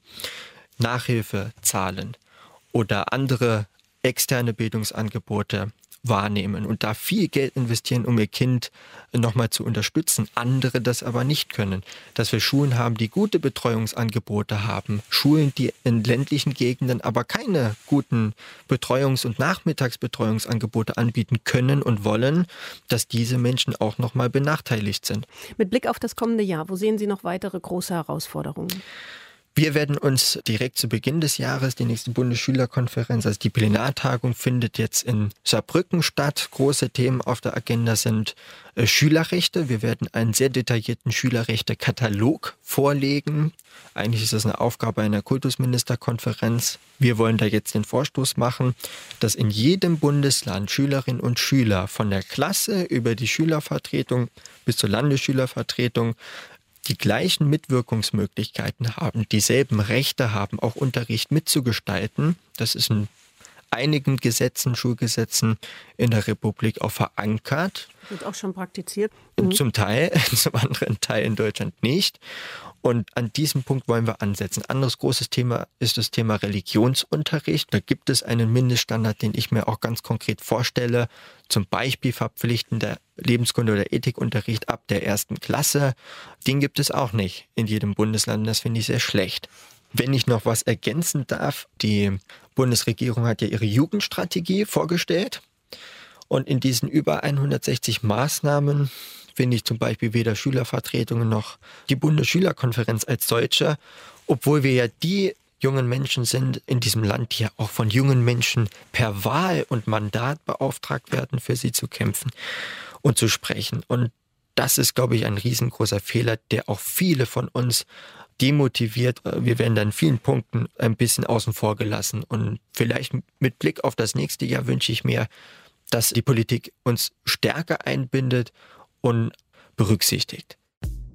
Nachhilfe zahlen oder andere externe Bildungsangebote wahrnehmen und da viel Geld investieren, um ihr Kind nochmal zu unterstützen, andere das aber nicht können. Dass wir Schulen haben, die gute Betreuungsangebote haben, Schulen, die in ländlichen Gegenden aber keine guten Betreuungs- und Nachmittagsbetreuungsangebote anbieten können und wollen, dass diese Menschen auch nochmal benachteiligt sind. Mit Blick auf das kommende Jahr, wo sehen Sie noch weitere große Herausforderungen? Wir werden uns direkt zu Beginn des Jahres, die nächste Bundesschülerkonferenz, also die Plenartagung findet jetzt in Saarbrücken statt. Große Themen auf der Agenda sind äh, Schülerrechte. Wir werden einen sehr detaillierten Schülerrechte-Katalog vorlegen. Eigentlich ist das eine Aufgabe einer Kultusministerkonferenz. Wir wollen da jetzt den Vorstoß machen, dass in jedem Bundesland Schülerinnen und Schüler von der Klasse über die Schülervertretung bis zur Landesschülervertretung die gleichen Mitwirkungsmöglichkeiten haben, dieselben Rechte haben, auch Unterricht mitzugestalten. Das ist in einigen Gesetzen, Schulgesetzen in der Republik auch verankert. Wird auch schon praktiziert. Mhm. Zum Teil, zum anderen Teil in Deutschland nicht. Und an diesem Punkt wollen wir ansetzen. Anderes großes Thema ist das Thema Religionsunterricht. Da gibt es einen Mindeststandard, den ich mir auch ganz konkret vorstelle. Zum Beispiel verpflichtender Lebenskunde- oder Ethikunterricht ab der ersten Klasse. Den gibt es auch nicht in jedem Bundesland. Das finde ich sehr schlecht. Wenn ich noch was ergänzen darf, die Bundesregierung hat ja ihre Jugendstrategie vorgestellt. Und in diesen über hundertsechzig Maßnahmen finde ich zum Beispiel weder Schülervertretungen noch die Bundesschülerkonferenz als solche, obwohl wir ja die jungen Menschen sind in diesem Land, die ja auch von jungen Menschen per Wahl und Mandat beauftragt werden, für sie zu kämpfen und zu sprechen. Und das ist, glaube ich, ein riesengroßer Fehler, der auch viele von uns demotiviert. Wir werden dann in vielen Punkten ein bisschen außen vor gelassen. Und vielleicht mit Blick auf das nächste Jahr wünsche ich mir, dass die Politik uns stärker einbindet und berücksichtigt.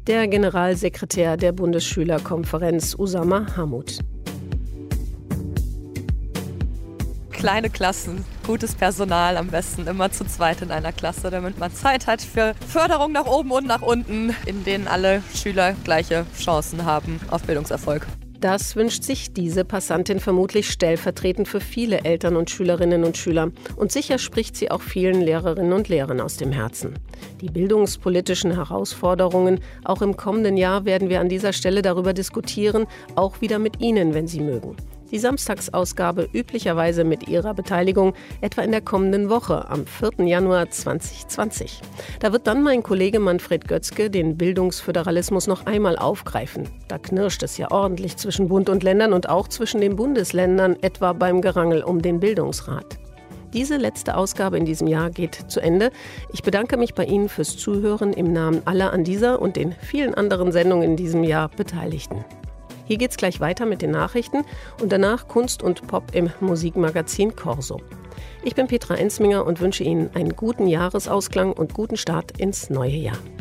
Der Generalsekretär der Bundesschülerkonferenz Usama Hammoud. Kleine Klassen, gutes Personal, am besten immer zu zweit in einer Klasse, damit man Zeit hat für Förderung nach oben und nach unten, in denen alle Schüler gleiche Chancen haben auf Bildungserfolg. Das wünscht sich diese Passantin vermutlich stellvertretend für viele Eltern und Schülerinnen und Schüler. Und sicher spricht sie auch vielen Lehrerinnen und Lehrern aus dem Herzen. Die bildungspolitischen Herausforderungen, auch im kommenden Jahr werden wir an dieser Stelle darüber diskutieren, auch wieder mit Ihnen, wenn Sie mögen. Die Samstagsausgabe üblicherweise mit Ihrer Beteiligung, etwa in der kommenden Woche am vierten Januar zweitausendzwanzig. Da wird dann mein Kollege Manfred Götzke den Bildungsföderalismus noch einmal aufgreifen. Da knirscht es ja ordentlich zwischen Bund und Ländern und auch zwischen den Bundesländern, etwa beim Gerangel um den Bildungsrat. Diese letzte Ausgabe in diesem Jahr geht zu Ende. Ich bedanke mich bei Ihnen fürs Zuhören im Namen aller an dieser und den vielen anderen Sendungen in diesem Jahr Beteiligten. Hier geht's gleich weiter mit den Nachrichten und danach Kunst und Pop im Musikmagazin Corso. Ich bin Petra Ensminger und wünsche Ihnen einen guten Jahresausklang und guten Start ins neue Jahr.